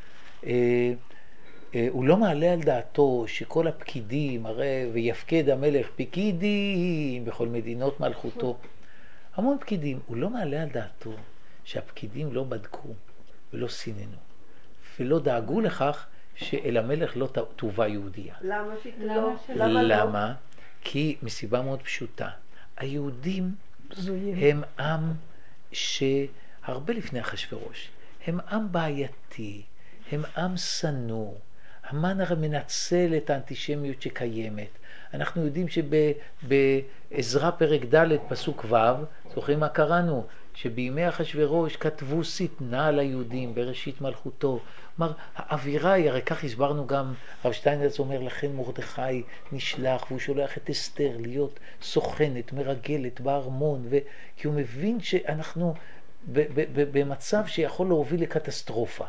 הוא לא מעלה על דעתו שכל הפקידים, הרי ויפקד המלך פקידים בכל מדינות מלכותו. המון פקידים. הוא לא מעלה על דעתו שהפקידים לא בדקו ולא סיננו, ולא דאגו לכך שאל המלך לא תובא יהודייה. למה? כי מסיבה מאוד פשוטה. היהודים הם עם שהרבה לפני אחשוורוש, הם עם בעייתי, הם עם שנוא. המן הרי מנצל את האנטישמיות שקיימת. אנחנו יודעים שבעזרא פרק ד' פסוק ו', זוכרים מה קראנו? שבימי אחשוורוש כתבו שטנה על היהודים בראשית מלכותו. כלומר, האווירה היא, הרי כך הסברנו גם, הרב שטיינזלץ אומר, לכן מרדכי נשלח, והוא שולח את אסתר להיות סוכנת, מרגלת בארמון, כי הוא מבין שאנחנו במצב שיכול להוביל לקטסטרופה.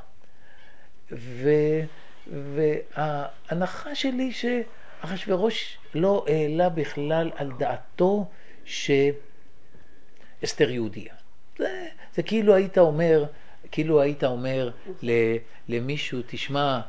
וההנחה שלי שאחשוורוש לא העלה בכלל על דעתו שאסתר יהודייה. זה כאילו היית אומר למישהו, תשמע,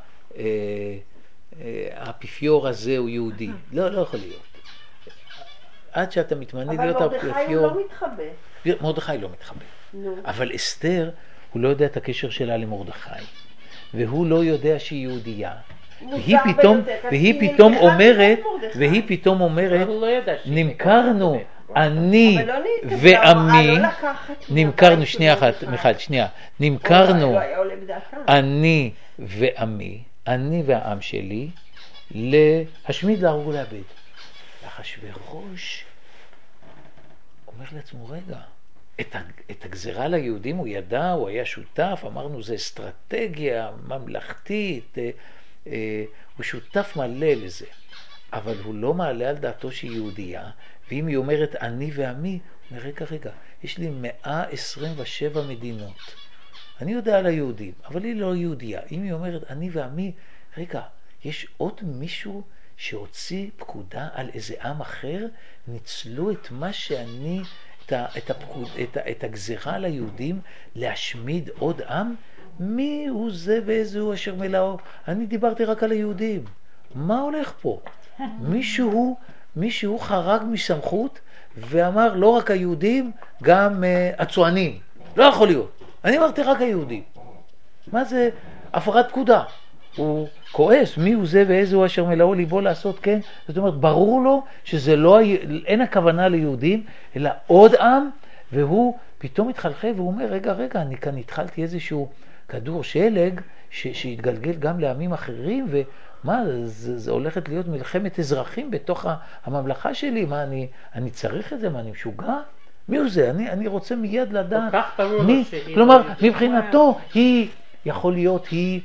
האפיפיור הזה הוא יהודי. לא יכול להיות. עד שאתה מתמנה להיות האפיפיור... אבל מרדכי הוא לא מתחבא. מרדכי לא מתחבא. אבל אסתר, הוא לא יודע את הקשר שלה למרדכי. והוא לא יודע שהיא יהודייה. והיא פתאום אומרת, נמכרנו אני ועמי, נמכרנו, שנייה אחת, מיכל, שנייה, נמכרנו, אני ועמי, אני והעם שלי, להשמיד, להרוג ולאבד. אחשוורוש אומר לעצמו, רגע, את הגזרה ליהודים הוא ידע, הוא היה שותף, אמרנו זה אסטרטגיה ממלכתית, הוא שותף מלא לזה, אבל הוא לא מעלה על דעתו שהיא יהודייה, ואם היא אומרת אני ועמי, הוא אומר רגע, יש לי 127 מדינות, אני יודע על היהודים, אבל היא לא יהודייה, אם היא אומרת אני ועמי, רגע, יש עוד מישהו שהוציא פקודה על איזה עם אחר, ניצלו את מה שאני, את הגזרה על היהודים להשמיד עוד עם? מי הוא זה ואיזה הוא אשר מלאו? אני דיברתי רק על היהודים. מה הולך פה? מישהו חרג מסמכות ואמר לא רק היהודים, גם הצוענים. לא יכול להיות. אני אמרתי רק היהודים. מה זה הפרת פקודה? הוא כועס, מי הוא זה ואיזה הוא אשר מלאו ליבו לעשות כן? זאת אומרת, ברור לו שזה לא, אין הכוונה ליהודים, אלא עוד עם, והוא פתאום מתחלחל והוא אומר, רגע, אני כאן התחלתי איזשהו כדור שלג שהתגלגל גם לעמים אחרים, ומה, זה הולכת להיות מלחמת אזרחים בתוך הממלכה שלי, מה, אני צריך את זה, מה, אני משוגע? מי הוא זה? אני רוצה מיד לדעת מי, כלומר, מבחינתו היא, יכול להיות, היא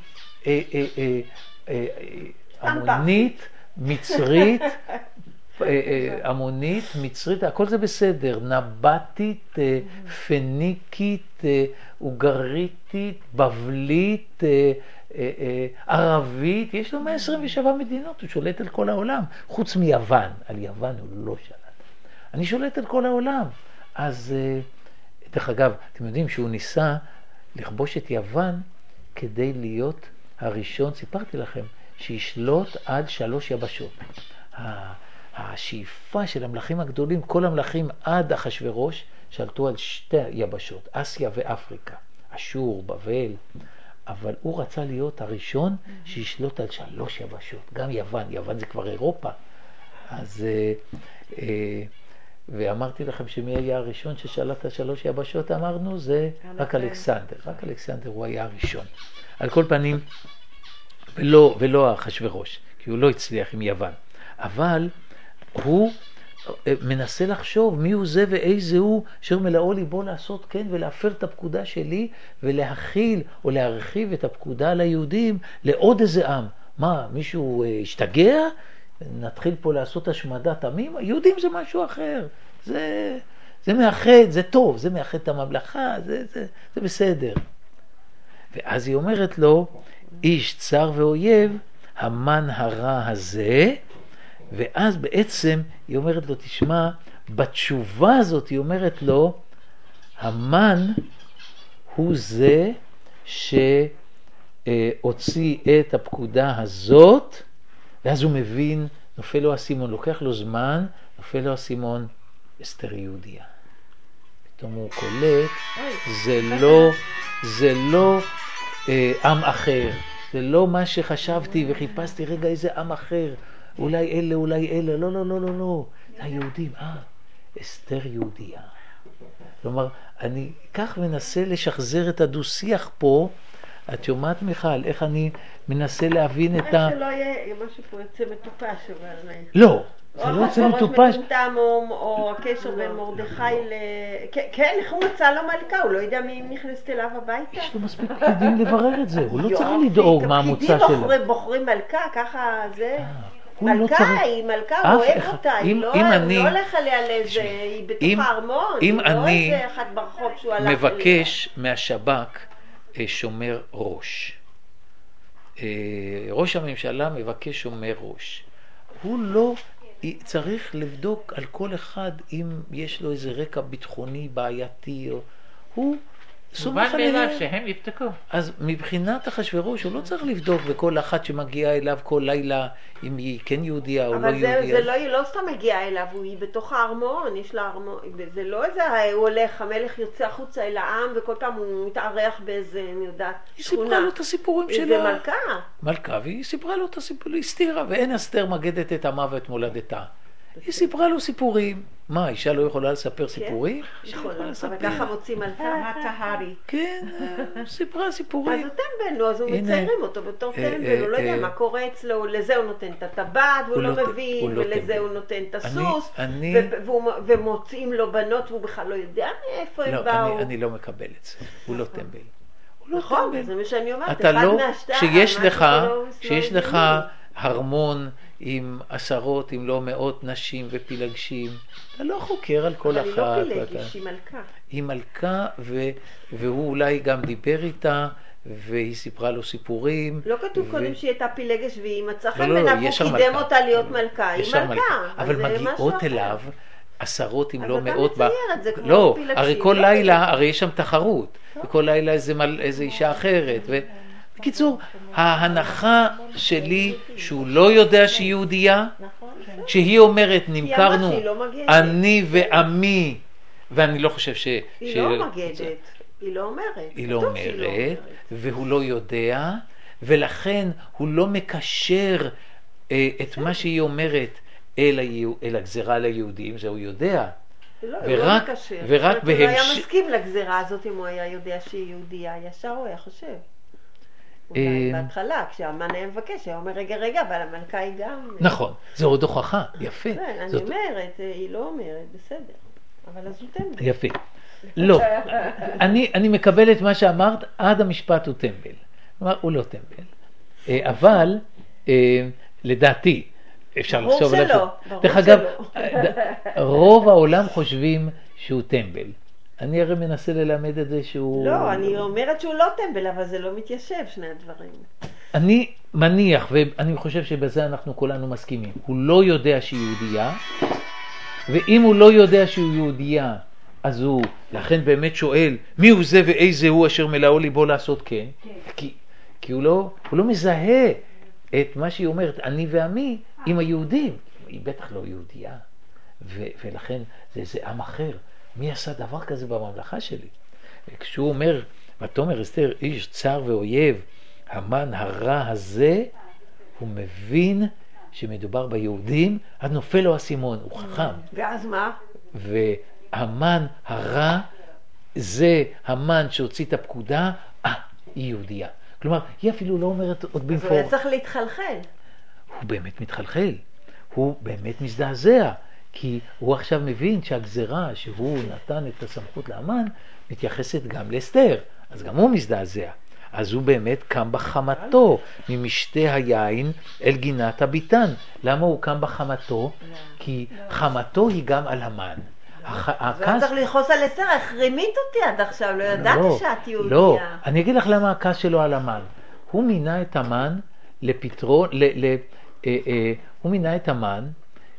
המונית, מצרית, הכל זה בסדר, נבטית, פניקית, אוגריתית, בבלית, ערבית, יש לו 127 מדינות, הוא שולט על כל העולם, חוץ מיוון, על יוון הוא לא שלט. אני שולט על כל העולם. אז, דרך אגב, אתם יודעים שהוא ניסה לכבוש את יוון כדי להיות הראשון, סיפרתי לכם, שישלוט על 3 יבשות. השאיפה של המלכים הגדולים, כל המלכים עד אחשוורוש, שלטו על 2 יבשות, אסיה ואפריקה, אשור, בבל, אבל הוא רצה להיות הראשון שישלוט על 3 יבשות, גם יוון זה כבר אירופה. אז, ואמרתי לכם שמי היה הראשון ששלט על 3 יבשות, אמרנו, זה רק אלכסנדר הוא היה הראשון. על כל פנים, ולא אחשוורוש, כי הוא לא הצליח עם יוון. אבל הוא מנסה לחשוב מי הוא זה ואיזה הוא, אשר מלאו ליבו לעשות כן ולהפר את הפקודה שלי, ולהכיל או להרחיב את הפקודה ליהודים לעוד איזה עם. מה, מישהו השתגע? נתחיל פה לעשות השמדת עמים? יהודים זה משהו אחר. זה מאחד, זה טוב, זה מאחד את הממלכה, זה בסדר. ואז היא אומרת לו, איש צר ואויב, המן הרע הזה, ואז בעצם היא אומרת לו, תשמע, בתשובה הזאת היא אומרת לו, המן הוא זה שהוציא את הפקודה הזאת, ואז הוא מבין, נופל לו הסימון, לוקח לו זמן, נופל לו הסימון, אסתר יהודיה. פתאום הוא קולט, זה לא עם אחר, זה לא מה שחשבתי וחיפשתי, רגע איזה עם אחר, אולי אלה, לא, זה היהודים, אסתר יהודיה. כלומר, אני כך מנסה לשחזר את הדו-שיח פה, את שומעת מיכל, איך אני מנסה להבין את איך שלא יהיה משהו פה יוצא מטופש, אבל... לא. זה לא יוצא מטופש. או הקשר בין מרדכי כן, איך הוא מצא לו מלכה? הוא לא יודע מי נכנסת אליו הביתה? יש לו מספיק פקידים לברר את זה. הוא לא צריך לדאוג מה המוצא שלו. הפקידים בוחרים מלכה, ככה זה... מלכה, היא מלכה, הוא אוהב אותה. היא לא הולך עליה לאיזה... היא בתוך הארמון. אם אני מבקש מהשב"כ שומר ראש. ראש הממשלה מבקש שומר ראש. הוא לא... צריך לבדוק על כל אחד אם יש לו איזה רקע ביטחוני בעייתי, הוא סומך עליהם שהם יבדקו. אז מבחינת אחשוורוש הוא לא צריך לבדוק בכל אחת שמגיעה אליו כל לילה אם היא כן יהודיה או לא יהודיה. אבל זה לא סתם מגיעה אליו, היא בתוך הארמון, יש לה ארמון, זה לא איזה, הוא הולך, המלך יוצא החוצה אל העם וכל פעם הוא מתארח באיזה, אני יודעת, היא סיפרה לו את הסיפורים שלה. זה מלכה. מלכה, והיא סיפרה לו את הסיפורים, היא הסתירה, ואין אסתר מגדת את עמה ואת מולדתה. היא סיפרה לו סיפורים. מה, אישה לא יכולה לספר סיפורים? יכולה, אבל ככה מוצאים על טהרי. כן, סיפרה סיפורים. אז הוא טמבל, אז הוא מציירים אותו בתור טמבל, הוא לא יודע מה קורה אצלו, לזה הוא נותן את הטבעת והוא לא מבין, ולזה הוא נותן את הסוס, ומוצאים לו בנות והוא בכלל לא יודע מאיפה הם באו. אני לא מקבל את זה, הוא לא טמבל. נכון, זה מה שאני אומרת, אתה לא, מהשתיים, שיש לך הרמון עם עשרות, אם לא מאות נשים ופילגשים, אתה לא חוקר על כל אחת. אבל היא לא פילגש, היא מלכה. היא מלכה, והוא אולי גם דיבר איתה, והיא סיפרה לו סיפורים. לא כתוב קודם שהיא הייתה פילגש, והיא מצאה חן בעיניו, הוא קידם אותה להיות מלכה, היא מלכה. אבל מגיעות אליו עשרות אם לא מאות. אז אתה מצייר את זה כמו לא, פילגשים. הרי כל לילה, הרי יש שם תחרות, וכל לילה איזה אישה אחרת. בקיצור, ההנחה שלי שהוא לא יודע שהיא יהודייה, שהיא אומרת נמכרנו אני ועמי, ואני לא חושב היא לא מגדת, היא לא אומרת. היא לא אומרת, והוא לא יודע, ולכן הוא לא מקשר את מה שהיא אומרת אל הגזרה ליהודים, זה הוא יודע. לא, הוא לא מקשר. ורק הוא לא היה מסכים לגזרה הזאת אם הוא היה יודע שהיא יהודייה, ישר הוא היה חושב. אולי בהתחלה, כשהמן היה מבקש, היה אומר רגע, אבל המלכה היא גם... נכון, זה עוד הוכחה, יפה. כן, אני אומרת, היא לא אומרת, בסדר. אבל אז הוא טמבל. יפה. לא, אני מקבל את מה שאמרת, עד המשפט הוא טמבל. כלומר, הוא לא טמבל. אבל, לדעתי, אפשר לחשוב עליו... ברור שלא. דרך אגב, רוב העולם חושבים שהוא טמבל. אני הרי מנסה ללמד את זה שהוא... לא, אני אומרת שהוא לא טמבל, אבל זה לא מתיישב, שני הדברים. אני מניח, ואני חושב שבזה אנחנו כולנו מסכימים, הוא לא יודע שהיא יהודייה, ואם הוא לא יודע שהיא יהודייה, אז הוא לכן באמת שואל, מי הוא זה ואיזה הוא אשר מלאו ליבו לעשות כן? כי הוא לא מזהה את מה שהיא אומרת, אני ועמי, עם היהודים. היא בטח לא יהודייה, ולכן זה איזה עם אחר. מי עשה דבר כזה בממלכה שלי? וכשהוא אומר, ותאמר אסתר, איש צר ואויב, המן הרע הזה, הוא מבין שמדובר ביהודים, אז נופל לו הסימון, הוא חכם. ואז מה? והמן הרע, זה המן שהוציא את הפקודה, היא יהודייה. כלומר, היא אפילו לא אומרת עוד במפור. הוא היה צריך להתחלחל. הוא באמת מתחלחל, הוא באמת מזדעזע. כי הוא עכשיו מבין שהגזרה שהוא נתן את הסמכות לאמן מתייחסת גם לאסתר, אז גם הוא מזדעזע. אז הוא באמת קם בחמתו ממשתה היין אל גינת הביתן. למה הוא קם בחמתו? כי חמתו היא גם על המן. זה צריך ללחוס על אסתר, החרימית אותי עד עכשיו, לא ידעתי שאת יהודיה. לא, אני אגיד לך למה הכעס שלו על המן. הוא מינה את המן לפתרון, הוא מינה את המן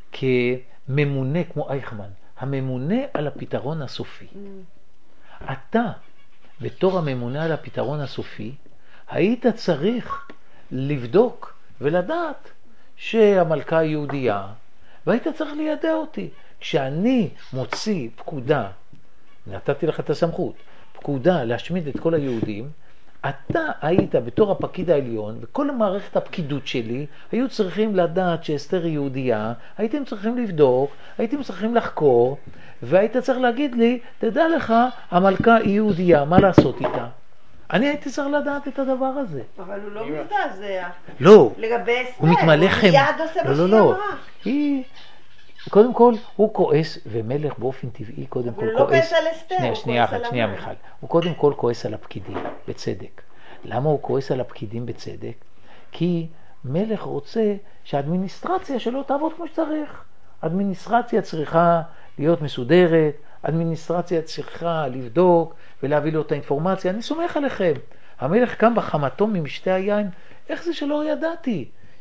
ממונה כמו אייכמן, הממונה על הפתרון הסופי. אתה, בתור הממונה על הפתרון הסופי, היית צריך לבדוק ולדעת שהמלכה היהודייה, והיית צריך לידע אותי. כשאני מוציא פקודה, נתתי לך את הסמכות, פקודה להשמיד את כל היהודים, אתה היית בתור הפקיד העליון, וכל המערכת הפקידות שלי היו צריכים לדעת שאסתר יהודייה, הייתם צריכים לבדוק, הייתם צריכים לחקור, והיית צריך להגיד לי, תדע לך, המלכה היא יהודייה, מה לעשות איתה? אני הייתי צריך לדעת את הדבר הזה. אבל הוא לא מזדעזע. לא. לגבי אסתר, הוא מתמלא חמלה. הוא מיד עושה מה שהיא אמרה. קודם כל, הוא כועס, ומלך באופן טבעי קודם כל כועס. הוא לא כועס על אסתר, שנייה מיכל. הוא קודם כל כועס על הפקידים, בצדק. למה הוא כועס על הפקידים בצדק? כי מלך רוצה שהאדמיניסטרציה שלו תעבוד כמו שצריך. אדמיניסטרציה צריכה להיות מסודרת, אדמיניסטרציה צריכה לבדוק ולהביא לו את האינפורמציה. אני סומך עליכם. המלך קם בחמתו ממשתה היין. איך זה שלא ידעתי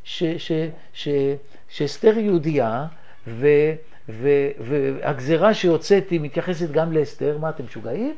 שאסתר יהודייה, והגזרה שיוצאתי מתייחסת גם לאסתר? מה, אתם משוגעים?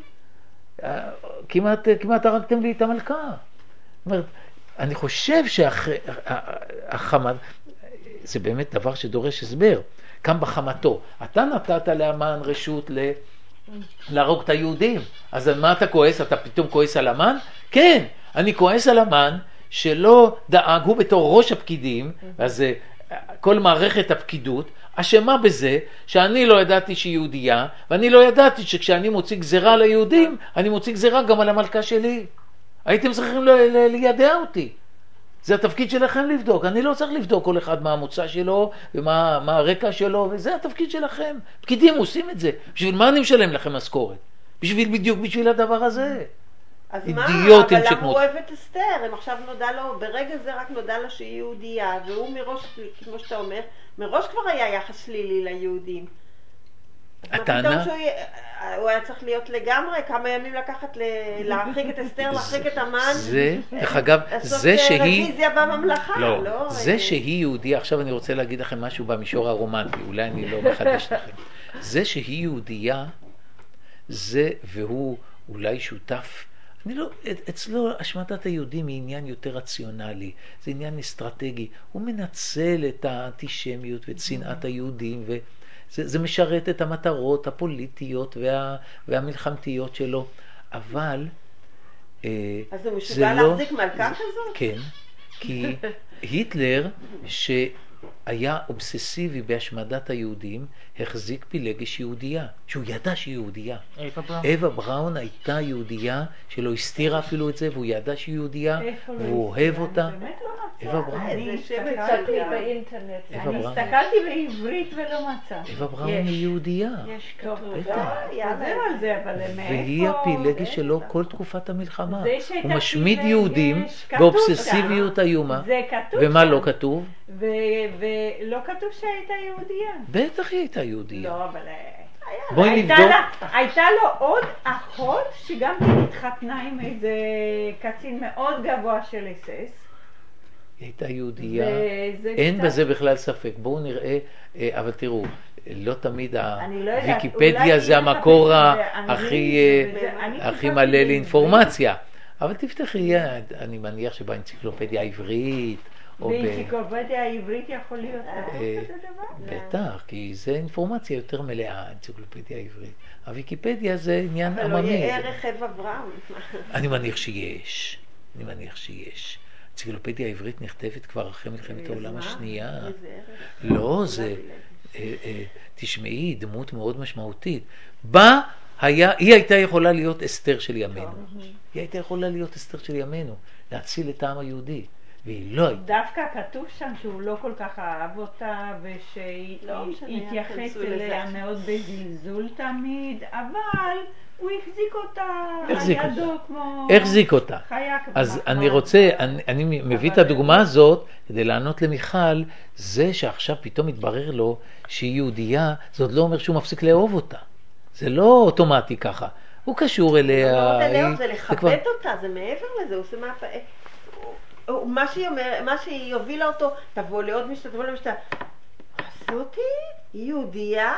כמעט הרגתם לי את המלכה. זאת אומרת, אני חושב שהחמת, זה באמת דבר שדורש הסבר. קם בחמתו. אתה נתת לאמן רשות להרוג את היהודים. אז על מה אתה כועס? אתה פתאום כועס על אמן? כן, אני כועס על אמן שלא דאג, הוא בתור ראש הפקידים, אז כל מערכת הפקידות, אשמה בזה שאני לא ידעתי שהיא יהודייה, ואני לא ידעתי שכשאני מוציא גזרה ליהודים, אני מוציא גזרה גם על המלכה שלי. הייתם צריכים לידע אותי. זה התפקיד שלכם לבדוק. אני לא צריך לבדוק כל אחד מה המוצא שלו ומה הרקע שלו, וזה התפקיד שלכם. פקידים עושים את זה. בשביל מה אני משלם לכם משכורת? בדיוק בשביל הדבר הזה. אז מה? אבל למה הוא אוהב את אסתר? הם עכשיו נודע לו, ברגע זה רק נודע לו שהיא יהודייה, והוא מראש, כמו שאתה אומר, מראש כבר היה יחס שלילי ליהודים. הטענה... הוא היה צריך להיות לגמרי, כמה ימים לקחת להרחיק את אסתר, להרחיק את המן. זה, דרך אגב, זה שהיא... רוויזיה בממלכה, לא? זה שהיא יהודייה, עכשיו אני רוצה להגיד לכם משהו במישור הרומנטי, אולי אני לא מחדש לכם. זה שהיא יהודייה, זה והוא אולי שותף, אצלו השמדת היהודים היא עניין יותר רציונלי, זה עניין אסטרטגי, הוא מנצל את האנטישמיות ואת שנאת היהודים, וזה משרת את המטרות הפוליטיות והמלחמתיות שלו, אבל אז הוא משוגע להחזיק מלכה כזאת? כן, כי היטלר שהיה אובססיבי בהשמדת היהודים, החזיק פילגש יהודייה, שהוא ידע שהיא יהודייה. אווה בראון הייתה יהודייה, שלא הסתירה אפילו את זה, והוא ידע שהיא יהודייה, והוא אוהב אותה. אווה בראון. אני הסתכלתי באינטרנט, אני הסתכלתי בעברית ולא מצאתי. אווה בראון היא יהודייה. יש כתוב. יעזר על זה, אבל והיא הפילגש שלו כל תקופת המלחמה. הוא משמיד יהודים באובססיביות איומה. זה כתוב. ומה לא כתוב? ולא כתוב שהייתה יהודייה. בטח היא הייתה יהודייה. לא, אבל... בואי נבדוק. הייתה לו עוד אחות שגם התחתנה עם איזה קצין מאוד גבוה של אס-אס. היא הייתה יהודייה. אין בזה בכלל ספק. בואו נראה, אבל תראו, לא תמיד הוויקיפדיה זה המקור הכי מלא לאינפורמציה. אבל תפתחי, אני מניח שבאנציקלופדיה העברית, באנציקלופדיה העברית יכול להיות כזה דבר? בטח, כי זה אינפורמציה יותר מלאה, האנציקלופדיה העברית. הוויקיפדיה זה עניין עממי. אבל לא יהיה ערך אווה בראון. אני מניח שיש. האנציקלופדיה העברית נכתבת כבר אחרי מלחמת העולם השנייה. לא, זה... תשמעי, דמות מאוד משמעותית. היא הייתה יכולה להיות אסתר של ימינו. היא הייתה יכולה להיות אסתר של ימינו, להציל את העם היהודי. והיא לא הייתה. דווקא כתוב שם שהוא לא כל כך אהב אותה ושהתייחס אליה מאוד בזלזול תמיד, אבל הוא החזיק אותה על ידו כמו החזיק אותה. חיה. אז אני רוצה, אני מביא את הדוגמה הזאת כדי לענות למיכל, זה שעכשיו פתאום מתברר לו שהיא יהודייה, זה עוד לא אומר שהוא מפסיק לאהוב אותה. זה לא אוטומטי ככה. הוא קשור אליה. זה לכבד אותה, זה מעבר לזה, הוא עושה מה שהיא הובילה אותו, תבוא לעוד משתה, זאתי, היא יהודייה,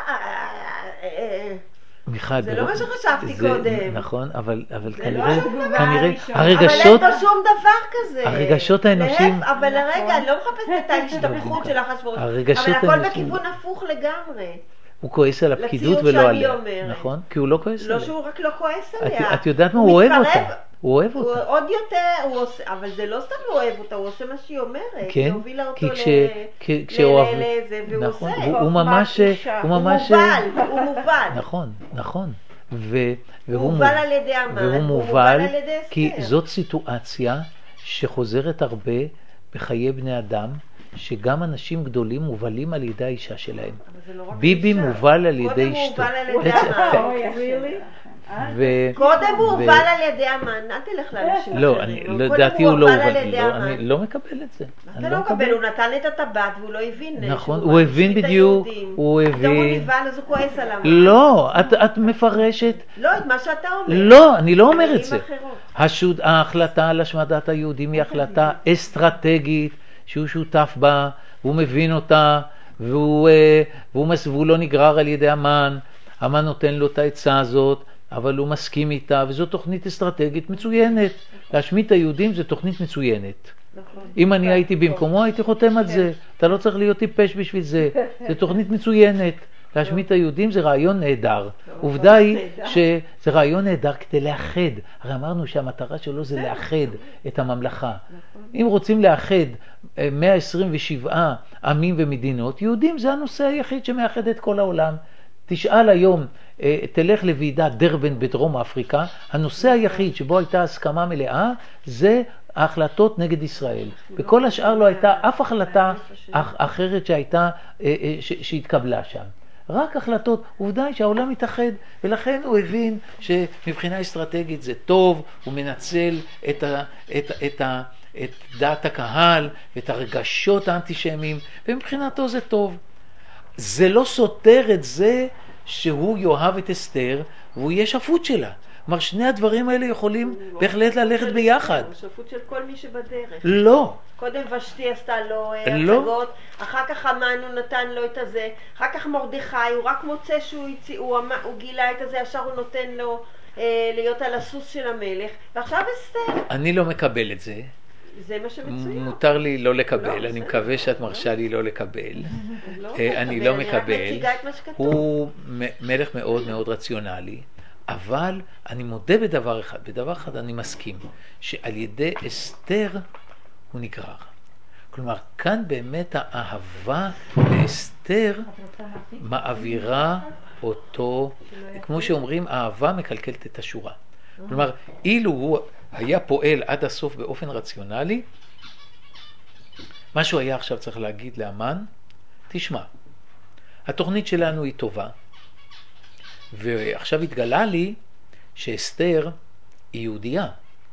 מיכל, זה לא מה שחשבתי קודם. נכון, אבל כנראה, הרגשות... אבל אין פה שום דבר כזה. הרגשות האנושיים... אבל רגע, אני לא מחפשת את ההשתפכות של אחשוורוש, אבל הכל בכיוון הפוך לגמרי. הוא כועס על הפקידות ולא עליה, נכון? כי הוא לא כועס עליה. לא שהוא רק לא כועס עליה. את יודעת מה? הוא אוהב אותה. הוא אוהב אותה. עוד יותר, אבל זה לא סתם הוא אוהב אותה, הוא עושה מה שהיא אומרת. כן, היא הובילה אותו לזה, והוא נכון, עושה. הוא ממש... הוא מובל. נכון. הוא מובל על ידי המן, והוא מובל כי זאת סיטואציה שחוזרת הרבה בחיי בני אדם, שגם אנשים גדולים מובלים על ידי האישה שלהם. ביבי מובל על ידי אשתו. קודם הוא הובל על ידי המן, אל תלך לאנשים לא, לדעתי הוא לא הובל, אני לא מקבל את זה. אתה לא מקבל, הוא נתן את הטבעת והוא לא הבין. נכון, הוא הבין בדיוק, הוא הבין. פתאום הוא נבהל, אז הוא כועס על המן. לא, את מפרשת. לא, את מה שאתה אומר. לא, אני לא אומר את זה. ההחלטה על השמדת היהודים היא החלטה אסטרטגית, שהוא שותף בה, והוא מבין אותה, והוא לא נגרר על ידי המן. המן נותן לו את העצה הזאת, אבל הוא מסכים איתה, וזו תוכנית אסטרטגית מצוינת. להשמיד את היהודים זו תוכנית מצוינת. אם אני הייתי במקומו, הייתי חותם על זה. אתה לא צריך להיות טיפש בשביל זה. זו תוכנית מצוינת. להשמיד את היהודים זה רעיון נהדר. עובדה היא שזה רעיון נהדר כדי לאחד. הרי אמרנו שהמטרה שלו זה לאחד את הממלכה. אם רוצים לאחד 127 עמים ומדינות, יהודים זה הנושא היחיד שמאחד את כל העולם. תשאל היום, תלך לוועידת דרבן בדרום אפריקה, הנושא היחיד שבו הייתה הסכמה מלאה זה ההחלטות נגד ישראל. בכל השאר לא הייתה אף החלטה אחרת שהתקבלה שם. רק החלטות, עובדה היא שהעולם מתאחד, ולכן הוא הבין שמבחינה אסטרטגית זה טוב, הוא מנצל את דעת הקהל ואת הרגשות האנטישמיים, ומבחינתו זה טוב. זה לא סותר את זה שהוא יאהב את אסתר, והוא יהיה שפוט שלה. כלומר, שני הדברים האלה יכולים בהחלט ללכת ביחד. שפוט של כל מי שבדרך. לא. קודם ושתי עשתה לו הצגות, אחר כך המן הוא נתן לו את הזה, אחר כך מרדכי, הוא רק מוצא הוא גילה את הזה, ישר הוא נותן לו להיות על הסוס של המלך, ועכשיו אסתר. אני לא מקבל את זה. זה מה שמצוין. מותר לי לא לקבל, אני מקווה שאת מרשה לי לא לקבל. אני לא מקבל. הוא מלך מאוד מאוד רציונלי, אבל אני מודה בדבר אחד אני מסכים, שעל ידי אסתר הוא נגרר. כלומר, כאן באמת האהבה לאסתר מעבירה אותו, כמו שאומרים, האהבה מקלקלת את השורה. כלומר, אילו הוא היה פועל עד הסוף באופן רציונלי, מה שהוא היה עכשיו צריך להגיד לאמן, תשמע, התוכנית שלנו היא טובה, ועכשיו התגלה לי שאסתר היא יהודייה.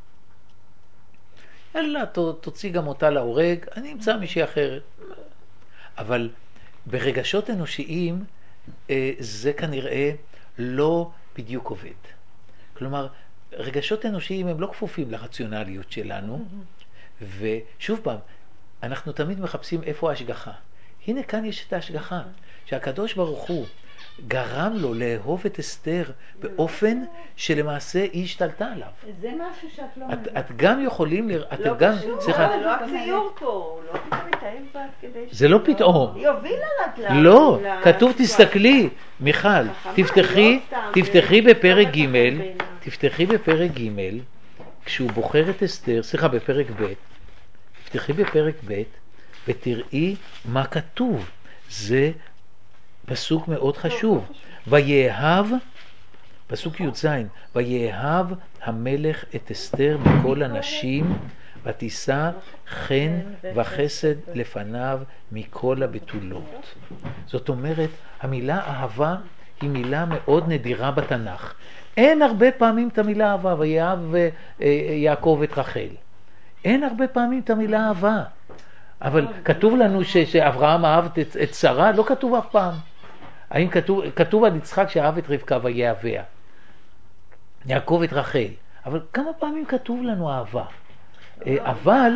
אלא תוציא גם אותה להורג, אני אמצא מישהי אחרת. אבל ברגשות אנושיים זה כנראה לא בדיוק עובד. כלומר, רגשות אנושיים הם לא כפופים לרציונליות שלנו, ושוב פעם, אנחנו תמיד מחפשים איפה ההשגחה. הנה כאן יש את ההשגחה, שהקדוש ברוך הוא גרם לו לאהוב את אסתר באופן שלמעשה היא השתלטה עליו. זה משהו שאת לא... את גם יכולים לראות... לא קשור, זה לא הציור פה, הוא לא פתאום מתאם בה כדי... זה לא פתאום. היא הובילה לה... לא, כתוב תסתכלי, מיכל, תפתחי בפרק ג', תפתחי בפרק ג', כשהוא בוחר את אסתר, סליחה, בפרק ב', תפתחי בפרק ב' ותראי מה כתוב. זה פסוק מאוד חשוב. ויאהב, פסוק י"ז, ויאהב המלך את אסתר מכל הנשים, ותישא חן וחסד לפניו מכל הבתולות. זאת אומרת, המילה אהבה היא מילה מאוד נדירה בתנ"ך. אין הרבה פעמים את המילה אהבה, ויאהב יעקב את רחל. אין הרבה פעמים את המילה אהבה. אבל כתוב לנו שאברהם אהב את שרה, לא כתוב אף פעם. האם כתוב על יצחק שאהב את רבקה ויאהביה, יעקב את רחל, אבל כמה פעמים כתוב לנו אהבה? אבל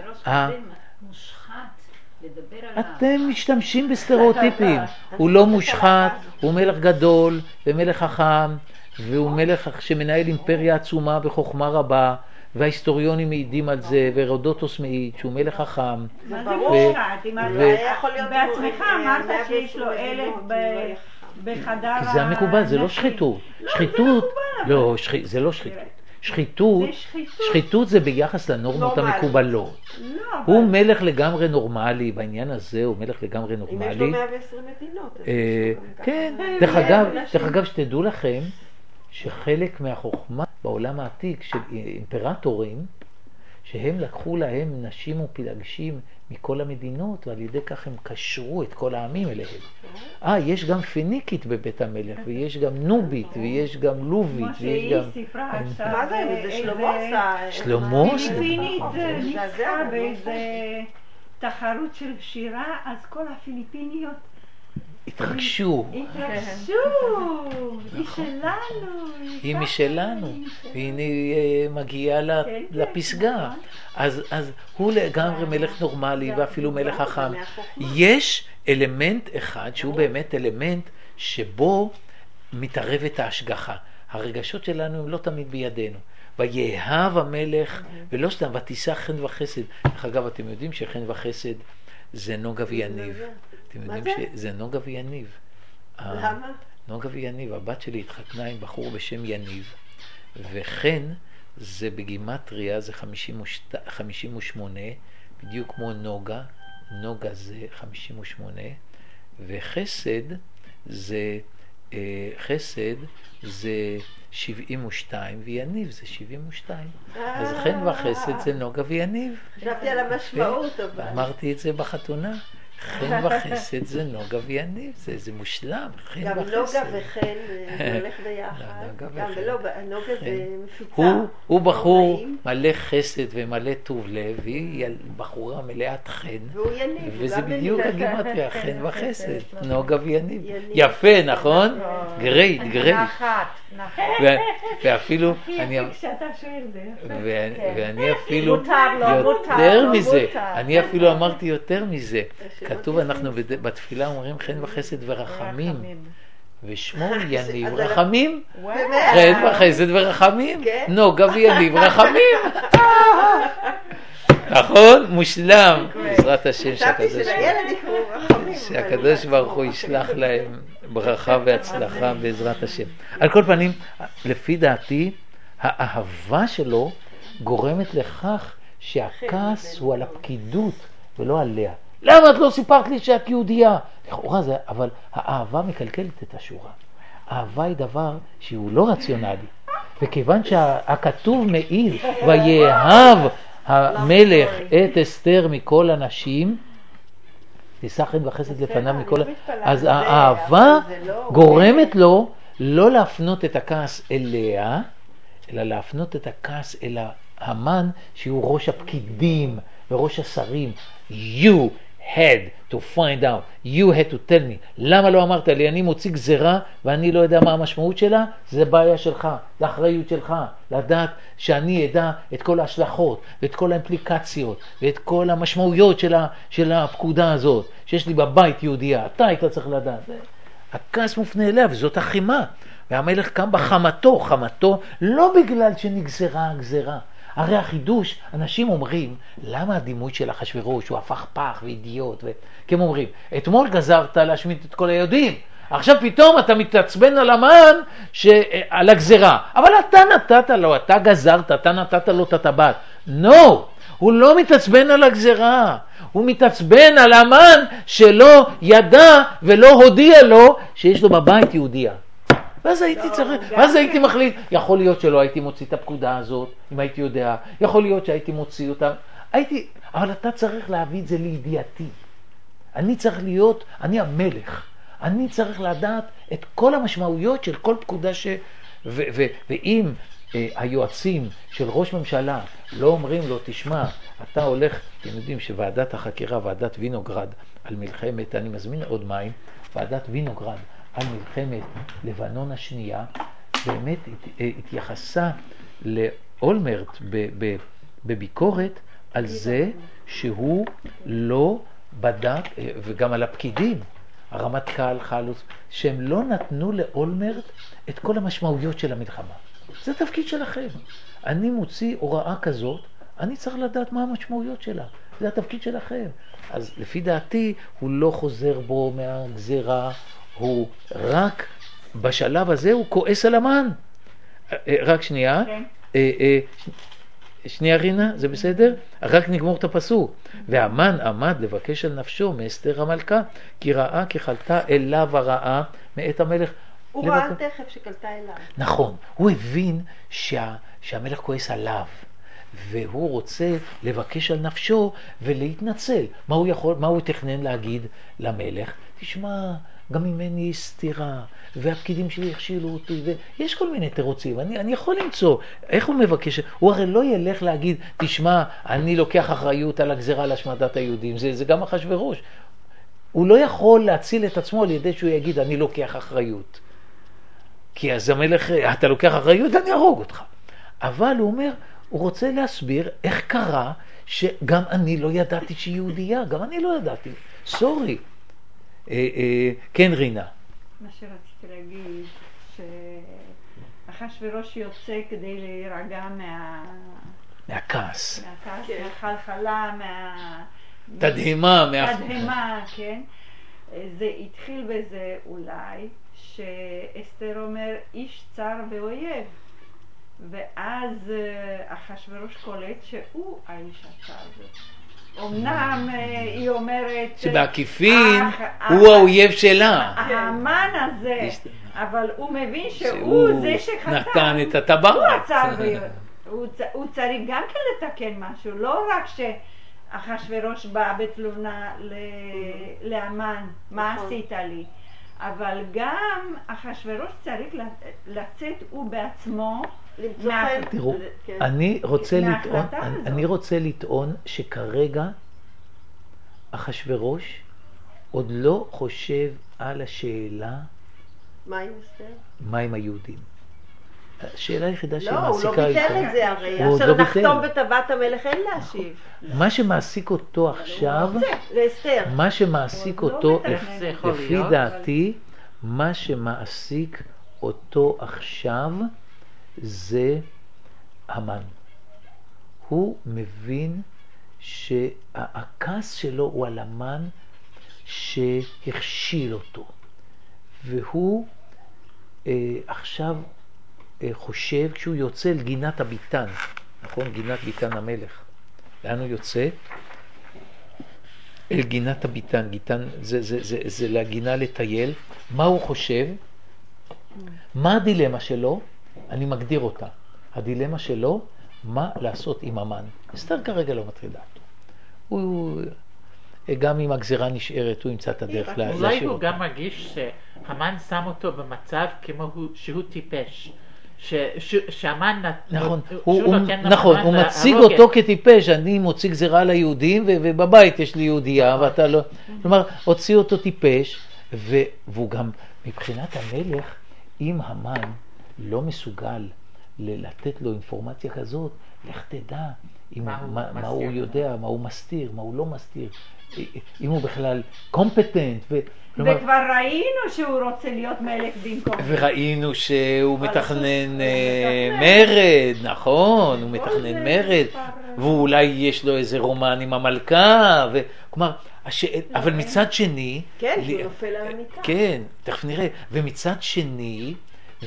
אתם משתמשים בסטריאוטיפים. הוא לא מושחת, הוא מלך גדול ומלך חכם, והוא מלך שמנהל אימפריה עצומה בחוכמה רבה, וההיסטוריונים מעידים על זה, והרודוטוס מעיד שהוא מלך חכם. מה זה מושחת? בעצמך אמרת שיש לו 1,000 בחדר... כי זה המקובל, זה לא שחיתות. שחיתות, לא, זה לא שחיתות. שחיתות זה ביחס לנורמות המקובלות. הוא מלך לגמרי נורמלי, בעניין הזה הוא מלך לגמרי נורמלי. אם יש לו 120 מדינות. כן, דרך אגב שתדעו לכם, שחלק מהחוכמה בעולם העתיק של אימפרטורים, שהם לקחו להם נשים ופילגשים מכל המדינות, ועל ידי כך הם קשרו את כל העמים אליהם. יש גם פיניקית בבית המלך, ויש גם נובית, ויש גם לובית, ויש גם... מה זה? זה שלמה עשה. שלמה? פיליפינית ניצחה באיזה תחרות של שירה, אז כל הפיליפיניות התרגשו. היא שלנו. היא משלנו. והנה מגיעה לפסגה. אז הוא לגמרי מלך נורמלי ואפילו מלך חכם. יש אלמנט אחד שהוא באמת אלמנט שבו מתערבת ההשגחה. הרגשות שלנו הם לא תמיד בידינו. ויאהב המלך, ולא סתם, ותישא חן וחסד. דרך אגב, אתם יודעים שחן וחסד זה נוגה ויניב. אתם יודעים שזה נוגה ויניב. למה? נוגה ויניב, הבת שלי התחתנה עם בחור בשם יניב, וכן זה בגימטריה זה 58, בדיוק כמו נוגה, נוגה זה 58, וחסד זה 72, ויניב זה 72. אז חן וחסד זה נוגה ויניב. חשבתי על המשמעות, אבל. אמרתי את זה בחתונה. חן וחסד זה נוגה ויניב, זה מושלם, חן וחסד. גם נוגה וחן זה הולך ביחד. גם נוגה זה מפיצה. הוא בחור מלא חסד ומלא טוב לב, והיא בחורה מלאת חן. והוא יניב. וזה בדיוק הגימטריה, חן וחסד, נוגה ויניב. יפה, נכון? גרייט. ואפילו, ואני אפילו יותר מזה, אני אפילו אמרתי יותר מזה. כתוב, אנחנו בתפילה אומרים חן וחסד ורחמים, ושמו יניב רחמים, חן וחסד ורחמים, נוגה ויניב רחמים. נכון? מושלם. בעזרת השם שהקדוש ברוך הוא ישלח להם ברכה והצלחה בעזרת השם. על כל פנים, לפי דעתי, האהבה שלו גורמת לכך שהכעס הוא על הפקידות ולא עליה. למה את לא סיפרת לי שאת יהודייה? לכאורה זה, אבל האהבה מקלקלת את השורה. האהבה היא דבר שהוא לא רציונלי. וכיוון שהכתוב מעיד, ויאהב המלך את אסתר מכל הנשים, תישא חן וחסד לפניו מכל, אז האהבה גורמת לו לא להפנות את הכעס אליה, אלא להפנות את הכעס אל המן שהוא ראש הפקידים וראש השרים. You had to find out, you had to tell me. למה לא אמרת לי? אני מוציא גזרה ואני לא יודע מה המשמעות שלה. זה בעיה שלך, זה אחריות שלך לדעת שאני אדע את כל ההשלכות ואת כל האימפליקציות ואת כל המשמעויות של הפקודה הזאת שיש לי בבית יהודייה. אתה היית צריך לדעת. הכעס מופנה אליה וזאת החימה, והמלך קם בחמתו, לא בגלל שנגזרה הגזרה. הרי החידוש, אנשים אומרים, למה הדימוי של אחשוורוש הוא הפך פח ואידיוט, כי הם אומרים, אתמול גזרת להשמיד את כל היהודים, עכשיו פתאום אתה מתעצבן על המן על הגזרה, אבל אתה נתת לו, אתה גזרת, אתה נתת לו את הטבעת. לא, הוא לא מתעצבן על הגזרה, הוא מתעצבן על המן שלא ידע ולא הודיע לו שיש לו בבית יהודיה. ואז הייתי מחליט, יכול להיות שלא הייתי מוציא את הפקודה הזאת, אם הייתי יודע, יכול להיות שהייתי מוציא אותה, אבל אתה צריך להביא את זה לידיעתי. אני צריך להיות, אני המלך, אני צריך לדעת את כל המשמעויות של כל פקודה ואם היועצים של ראש ממשלה לא אומרים לו, תשמע, אתה הולך, אתם יודעים שוועדת החקירה, ועדת וינוגרד על מלחמת, אני מזמין עוד מים, ועדת וינוגרד, על מלחמת לבנון השנייה, באמת התייחסה לאולמרט בביקורת על זה שהוא לא בדק, וגם על הפקידים, הרמטכ"ל, חלוץ, שהם לא נתנו לאולמרט את כל המשמעויות של המלחמה. זה תפקיד שלכם. אני מוציא הוראה כזאת, אני צריך לדעת מה המשמעויות שלה. זה התפקיד שלכם. אז לפי דעתי הוא לא חוזר בו מהגזרה, הוא רק בשלב הזה הוא כועס על המן. רק שנייה. שנייה רינה, זה בסדר? רק נגמור את הפסוק. והמן עמד לבקש על נפשו מאסתר המלכה, כי ראה כי חלתה אליו הרעה מאת המלך. הוא ראה תכף שקלטה אליו. נכון, הוא הבין שהמלך כועס עליו, והוא רוצה לבקש על נפשו ולהתנצל. מה הוא תכנן להגיד למלך? תשמע, גם ממני יש סתירה, והפקידים שלי הכשילו אותי, ויש כל מיני תירוצים, אני יכול למצוא. איך הוא מבקש? הוא הרי לא ילך להגיד, תשמע, אני לוקח אחריות על הגזרה להשמדת היהודים, זה גם אחשוורוש. הוא לא יכול להציל את עצמו על ידי שהוא יגיד, אני לוקח אחריות. כי אז המלך, אתה לוקח אחריות, אני ארוג אותך. אבל הוא אומר, הוא רוצה להסביר איך קרה שגם אני לא ידעתי שהיא יהודייה, גם אני לא ידעתי. סורי. כן רינה. מה שרציתי להגיד, שאחשוורוש יוצא כדי להירגע מהכעס. מהחלחלה, תדהמה, תדהמה, כן. זה התחיל בזה אולי, שאסתר אומר איש צר ואויב, ואז אחשוורוש קולט שהוא האיש הצר הזה. אמנם היא אומרת שבעקיפין הוא האויב שלה, האמן הזה, אבל הוא מבין שהוא זה שחתם, נתן את הטבעת, הוא הצר הוא צריך גם כן לתקן משהו, לא רק שאחשוורוש בא בתלונה להמן, מה עשית לי, אבל גם אחשוורוש צריך לצאת הוא בעצמו. תראו, אני רוצה לטעון שכרגע אחשוורוש עוד לא חושב על השאלה מה עם אסתר? מה עם היהודים. השאלה היחידה לא, הוא לא שמעסיקה ביטל את זה הרי, אשר נחתום בטבעת המלך אין להשיב. מה שמעסיק אותו עכשיו, זה אסתר. מה שמעסיק אותו, לפי דעתי, מה שמעסיק אותו עכשיו זה המן. הוא מבין שהכעס שלו הוא על המן שהכשיל אותו, והוא עכשיו חושב, כשהוא יוצא אל גינת הביתן, נכון? גינת ביתן המלך, לאן הוא יוצא? אל גינת הביתן. גיתן זה לגינה לטייל. מה הוא חושב? מה הדילמה שלו? אני מגדיר אותה. הדילמה שלו, מה לעשות עם המן. אסתר כרגע לא מטרידה אותו. הוא גם אם הגזירה נשארת, הוא ימצא את הדרך להשאיר אותה. אולי הוא גם מרגיש שהמן שם אותו במצב כמו שהוא טיפש. שהמן נכון, הוא מציג אותו כטיפש. אני מוציא גזירה ליהודים ובבית יש לי יהודייה ואתה לא, כלומר הוציא אותו טיפש. והוא גם מבחינת המלך, אם המן לא מסוגל לתת לו אינפורמציה כזאת, לך תדע מה הוא יודע, מה הוא מסתיר, מה הוא לא מסתיר, אם הוא בכלל קומפטנט. וכבר ראינו שהוא רוצה להיות מלך במקום. וראינו שהוא מתכנן מרד, נכון, הוא מתכנן מרד, ואולי יש לו איזה רומן עם המלכה, כלומר, אבל מצד שני, כן, הוא נופל על המיטה. כן, תכף נראה. ומצד שני,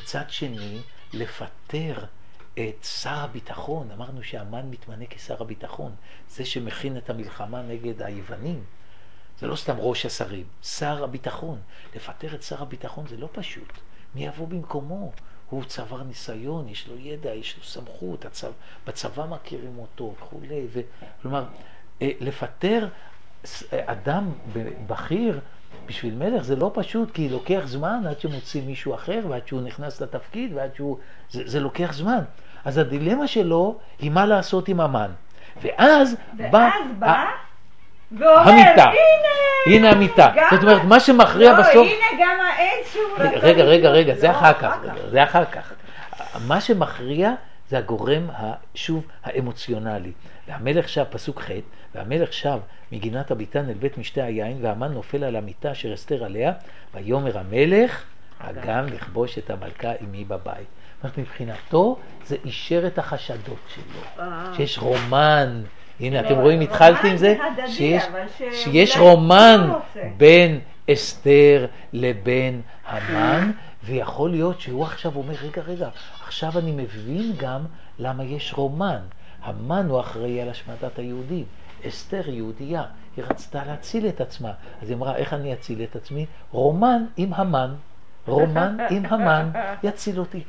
לפטר את שר הביטחון. אמרנו שהמן מתמנה כשר הביטחון, זה שמכין את המלחמה נגד היוונים. זה לא סתם ראש השרים, שר הביטחון. לפטר את שר הביטחון זה לא פשוט. מי יבוא במקומו? הוא צבר ניסיון, יש לו ידע, יש לו סמכות, בצבא מכירים אותו וכו'. כלומר, לפטר אדם בכיר בשביל מלך זה לא פשוט, כי לוקח זמן עד שמוציא מישהו אחר, ועד שהוא נכנס לתפקיד, ועד שהוא... זה לוקח זמן. אז הדילמה שלו היא מה לעשות עם המן. ואז בא ואומר, הנה המיטה. זאת אומרת, מה שמכריע בסוף... לא, הנה גם העץ שהוא... רגע, זה אחר כך. מה שמכריע זה הגורם, שוב, האמוציונלי. והמלך שב, פסוק ח', והמלך שב מגינת הביתן אל בית משתה היין, והמן נופל על המיטה אשר אסתר עליה, ויאמר המלך, הגם לכבוש את המלכה עמי בבית. מבחינתו זה אישר את החשדות שלו, שיש רומן. הנה, אתם רואים, התחלתי עם זה, שיש רומן בין אסתר לבין המן, ויכול להיות שהוא עכשיו אומר, רגע, עכשיו אני מבין גם למה יש רומן. המן הוא אחראי על השמדת היהודים. אסתר יהודייה, היא רצתה להציל את עצמה. אז היא אמרה, איך אני אציל את עצמי? רומן עם המן יציל אותי.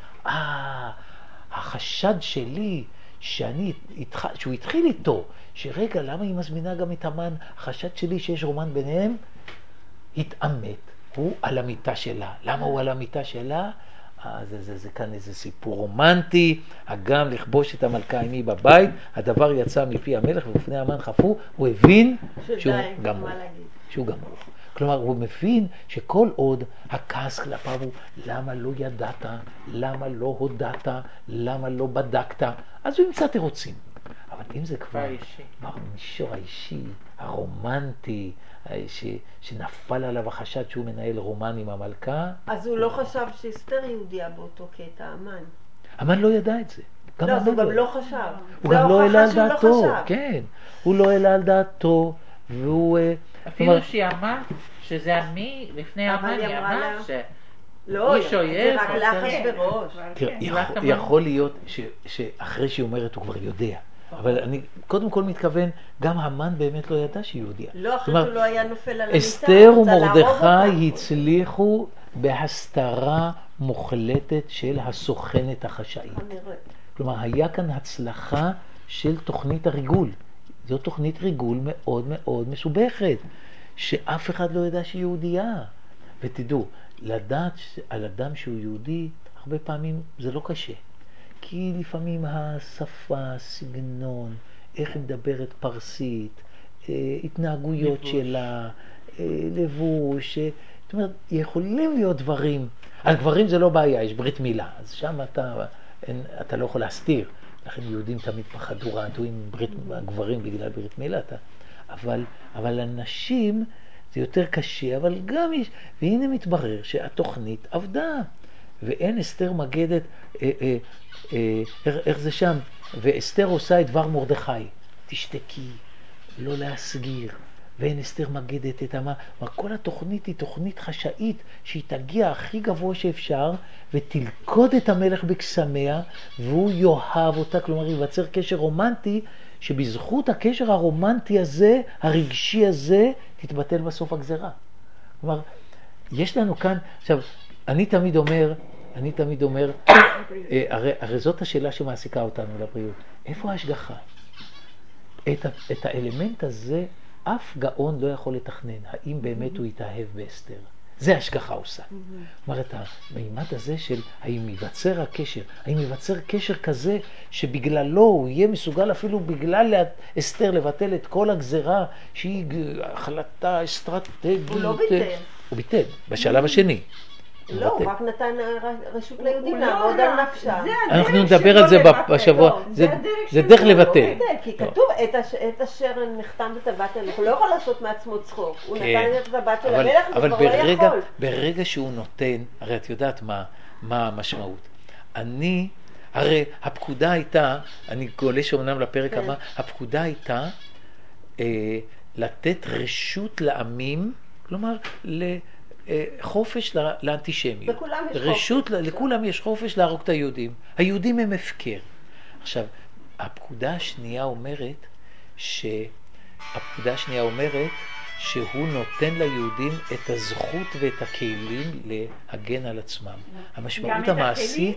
החשד שלי, שהוא התחיל איתו, שרגע, למה היא מזמינה גם את המן? החשד שלי שיש רומן ביניהם, התאמת. הוא על המיטה שלה. למה הוא על המיטה שלה? זה כאן איזה סיפור רומנטי, הגם לכבוש את המלכה עמי בבית, הדבר יצא מפי המלך ובפני המן חפו, הוא הבין שהוא גמור. כלומר, הוא מבין שכל עוד הכעס כלפיו הוא, למה לא ידעת, למה לא הודעת, למה לא בדקת, אז הוא ימצא תירוצים. אבל אם זה כבר במישור האישי, הרומנטי, שנפל עליו החשד שהוא מנהל רומן עם המלכה, אז הוא לא חשב שאסתר יהודיה באותו קטע, המן. המן לא ידע את זה. לא, הוא גם לא חשב. הוא גם לא העלה על דעתו. כן, הוא לא העלה על דעתו, והוא... אפילו שאמר שזה עמי לפני המן, היא אמרה לא, איש אויב, זה רק לאחשוורוש. יכול להיות שאחרי שהיא אומרת הוא כבר יודע. אבל אני קודם כל מתכוון, גם המן באמת לא ידע שהיא יהודיה. לא, אחרת הוא לא היה נופל על המיטה. אסתר ומרדכי הצליחו בהסתרה מוחלטת של הסוכנת החשאית. כלומר, היה כאן הצלחה של תוכנית הריגול. זו תוכנית ריגול מאוד מאוד מסובכת, שאף אחד לא ידע שהיא יהודייה. ותדעו, לדעת על אדם שהוא יהודי, הרבה פעמים זה לא קשה. כי לפעמים השפה, הסגנון, איך היא מדברת פרסית, התנהגויות שלה, לבוש, זאת אומרת, יכולים להיות דברים. על גברים זה לא בעיה, יש ברית מילה, אז שם אתה לא יכול להסתיר. לכן יהודים תמיד פחדו, רעדו עם גברים בגלל ברית מילה. אבל אנשים זה יותר קשה, אבל גם יש, והנה מתברר שהתוכנית עבדה. ואין אסתר מגדת, איך זה שם? ואסתר עושה את דבר מרדכי, תשתקי, לא להסגיר, ואין אסתר מגדת את המה. כל התוכנית היא תוכנית חשאית, שהיא תגיע הכי גבוה שאפשר, ותלכוד את המלך בקסמיה, והוא יאהב אותה, כלומר ייווצר קשר רומנטי, שבזכות הקשר הרומנטי הזה, הרגשי הזה, תתבטל בסוף הגזרה. כלומר, יש לנו כאן, עכשיו, אני תמיד אומר, הרי זאת השאלה שמעסיקה אותנו לבריאות. איפה ההשגחה? את האלמנט הזה, אף גאון לא יכול לתכנן. האם באמת הוא יתאהב באסתר? זה ההשגחה עושה. כלומר, את המימד הזה של האם ייווצר הקשר, האם ייווצר קשר כזה שבגללו הוא יהיה מסוגל אפילו בגלל אסתר לבטל את כל הגזרה שהיא החלטה אסטרטגית. הוא לא ביטל. הוא ביטל, בשלב השני. לא, הוא רק נתן רשות ליהודים לעמוד על נפשה. אנחנו נדבר על זה בשבוע, זה דרך לבטל. כי כתוב, את אשר נחתם בטבעת המלך, הוא לא יכול לעשות מעצמו צחוק. הוא נתן את הטבעת של המלך, הוא כבר לא יכול. אבל ברגע שהוא נותן, הרי את יודעת מה המשמעות. הרי הפקודה הייתה, אני גולש אומנם לפרק הבא, הפקודה הייתה לתת רשות לעמים, כלומר חופש לאנטישמיות. לכולם יש חופש להרוג את היהודים. היהודים הם הפקר. עכשיו, הפקודה השנייה אומרת שהוא נותן ליהודים את הזכות ואת הכלים להגן על עצמם. המשמעות המעשית,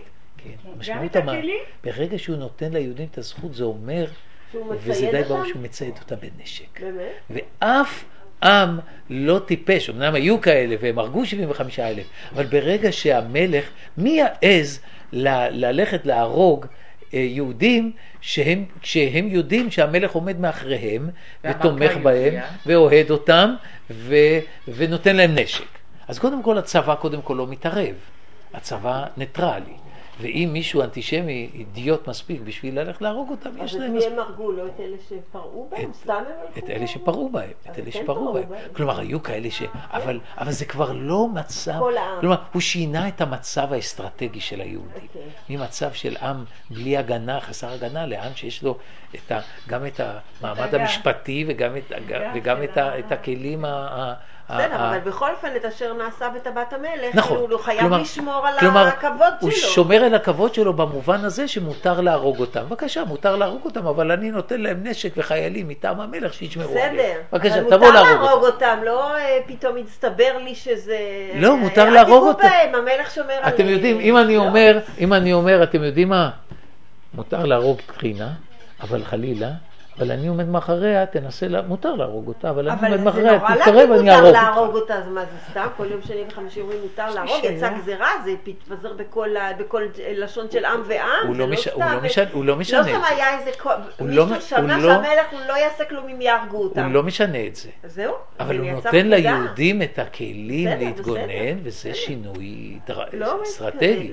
ברגע שהוא נותן ליהודים את הזכות, זה אומר, וזה די ברור שהוא מצייד אותה בנשק. ואף עם לא טיפש, אמנם היו כאלה והם הרגו 75,000, אבל ברגע שהמלך, מי יעז ללכת להרוג יהודים שהם יודעים שהמלך עומד מאחריהם ותומך בהם ואוהד אותם ונותן להם נשק. אז קודם כל הצבא לא מתערב, הצבא ניטרלי. ואם מישהו אנטישמי, אידיוט מספיק בשביל ללכת להרוג אותם, יש להם... אז מי הם הרגו? לא את אלה שפרעו בהם? סתם הם הרגו? את אלה שפרעו בהם. כלומר, היו כאלה אבל זה כבר לא מצב... כלומר, הוא שינה את המצב האסטרטגי של היהודים. ממצב של עם בלי הגנה, חסר הגנה, לעם שיש לו גם את המעמד המשפטי וגם את הכלים בסדר, אבל בכל אופן את אשר נעשה בטבעת המלך, נכון. הוא חייב לשמור על הכבוד שלו. הוא שומר על הכבוד שלו במובן הזה שמותר להרוג אותם. בבקשה, מותר להרוג אותם, אבל אני נותן להם נשק וחיילים מטעם המלך שישמרו עליהם. בסדר, בבקשה, אבל תבוא מותר להרוג אותם, לא פתאום יצטבר לי שזה... לא, מותר להרוג אותם. המלך שומר עליהם. אתם יודעים, אם אני אומר, אתם יודעים מה? מותר להרוג תחינה, אבל חלילה, אבל אני עומד מאחריה, מותר להרוג אותה, אבל אני עומד מאחריה, תתקרב, אני אהרוג אותה. מותר להרוג אותה, אז מה זה סתם? כל יום שני וחמישי אומרים מותר להרוג, יצא גזירה, זה יתפזר בכל לשון של עם ועם, הוא לא משנה את זה. לא שם היה איזה מישהו שנה שהמלך הוא לא יעשה כלום אם יהרגו אותם. הוא לא משנה את זה. זהו? אבל הוא נותן ליהודים את הכלים להתגונן, וזה שינוי אסטרטגי.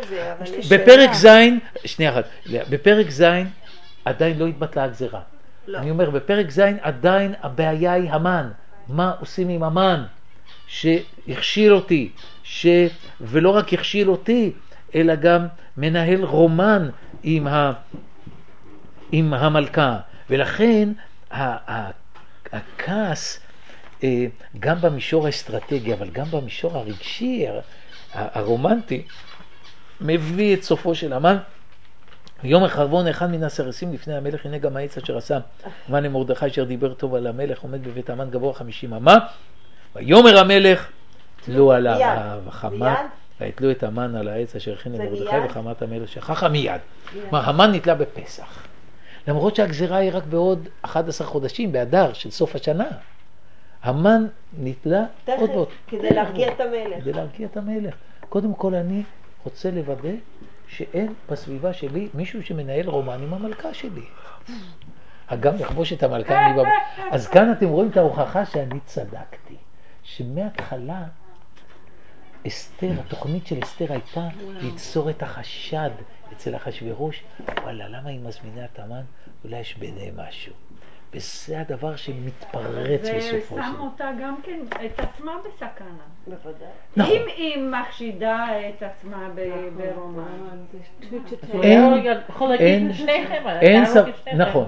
בפרק ז' עדיין לא התבטלה הגזירה. אני אומר, בפרק ז' עדיין הבעיה היא המן. מה עושים עם המן? שהכשיל אותי, ולא רק הכשיל אותי, אלא גם מנהל רומן עם המלכה. ולכן הכעס גם במישור האסטרטגי, אבל גם במישור הרגשי, הרומנטי, מביא את סופו של המן. יום החרבון אחד מן הסרסים לפני המלך, הנה גם העץ אשר עשה המן למרדכי אשר דיבר טוב על המלך, עומד בבית המן גבוה 50 אמה. ויאמר המלך תלו עליו החמה, ויתלו את המן על העץ אשר הכין למרדכי, וחמת המלך שככה מיד. כלומר, המן נתלה בפסח. למרות שהגזירה היא רק בעוד 11 חודשים, באדר של סוף השנה. המן נתלה עוד עוד. כדי להרגיע את המלך. כדי להרגיע את המלך. קודם כל אני רוצה לוודא שאין בסביבה שלי מישהו שמנהל רומן עם המלכה שלי. גם לכבוש את המלכה. אז כאן אתם רואים את ההוכחה שאני צדקתי. שמההתחלה אסתר, התוכנית של אסתר הייתה ליצור את החשד אצל אחשוורוש. וואלה, למה היא מזמינה את המן? אולי יש ביניהם משהו. וזה הדבר שמתפרץ בסופו של. זה שם אותה גם כן, את עצמה בסכנה. בוודאי. נכון. אם היא מחשידה את עצמה ברומן. נכון.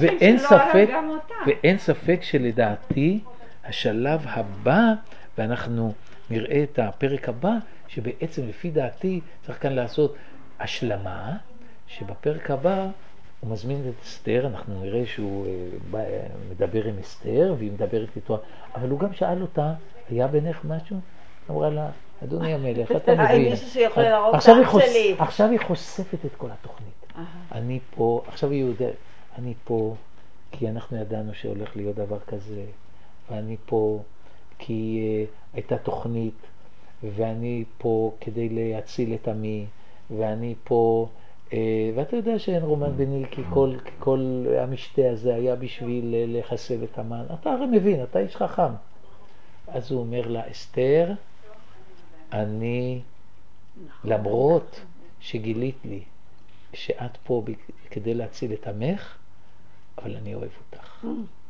ואין ספק שלדעתי השלב הבא, ואנחנו נראה את הפרק הבא, שבעצם לפי דעתי צריך כאן לעשות השלמה, שבפרק הבא הוא מזמין את אסתר, אנחנו נראה שהוא מדבר עם אסתר, והיא מדברת איתו, אבל הוא גם שאל אותה, היה בינך משהו? אמרה לה, אדוני המלך, אתה מבין. מישהו שיכול להרוג את האח שלי. עכשיו היא חושפת את כל התוכנית. אני פה, עכשיו היא יודעת, אני פה, כי אנחנו ידענו שהולך להיות דבר כזה, ואני פה, כי הייתה תוכנית, ואני פה כדי להציל את עמי, ואני פה, ואתה יודע שאין רומן ביני, כי כל המשתה הזה היה בשביל לחסל את המן. אתה הרי מבין, אתה איש חכם. אז הוא אומר לה, אסתר, אני, למרות שגילית לי שאת פה כדי להציל את עמך, אבל אני אוהב אותך.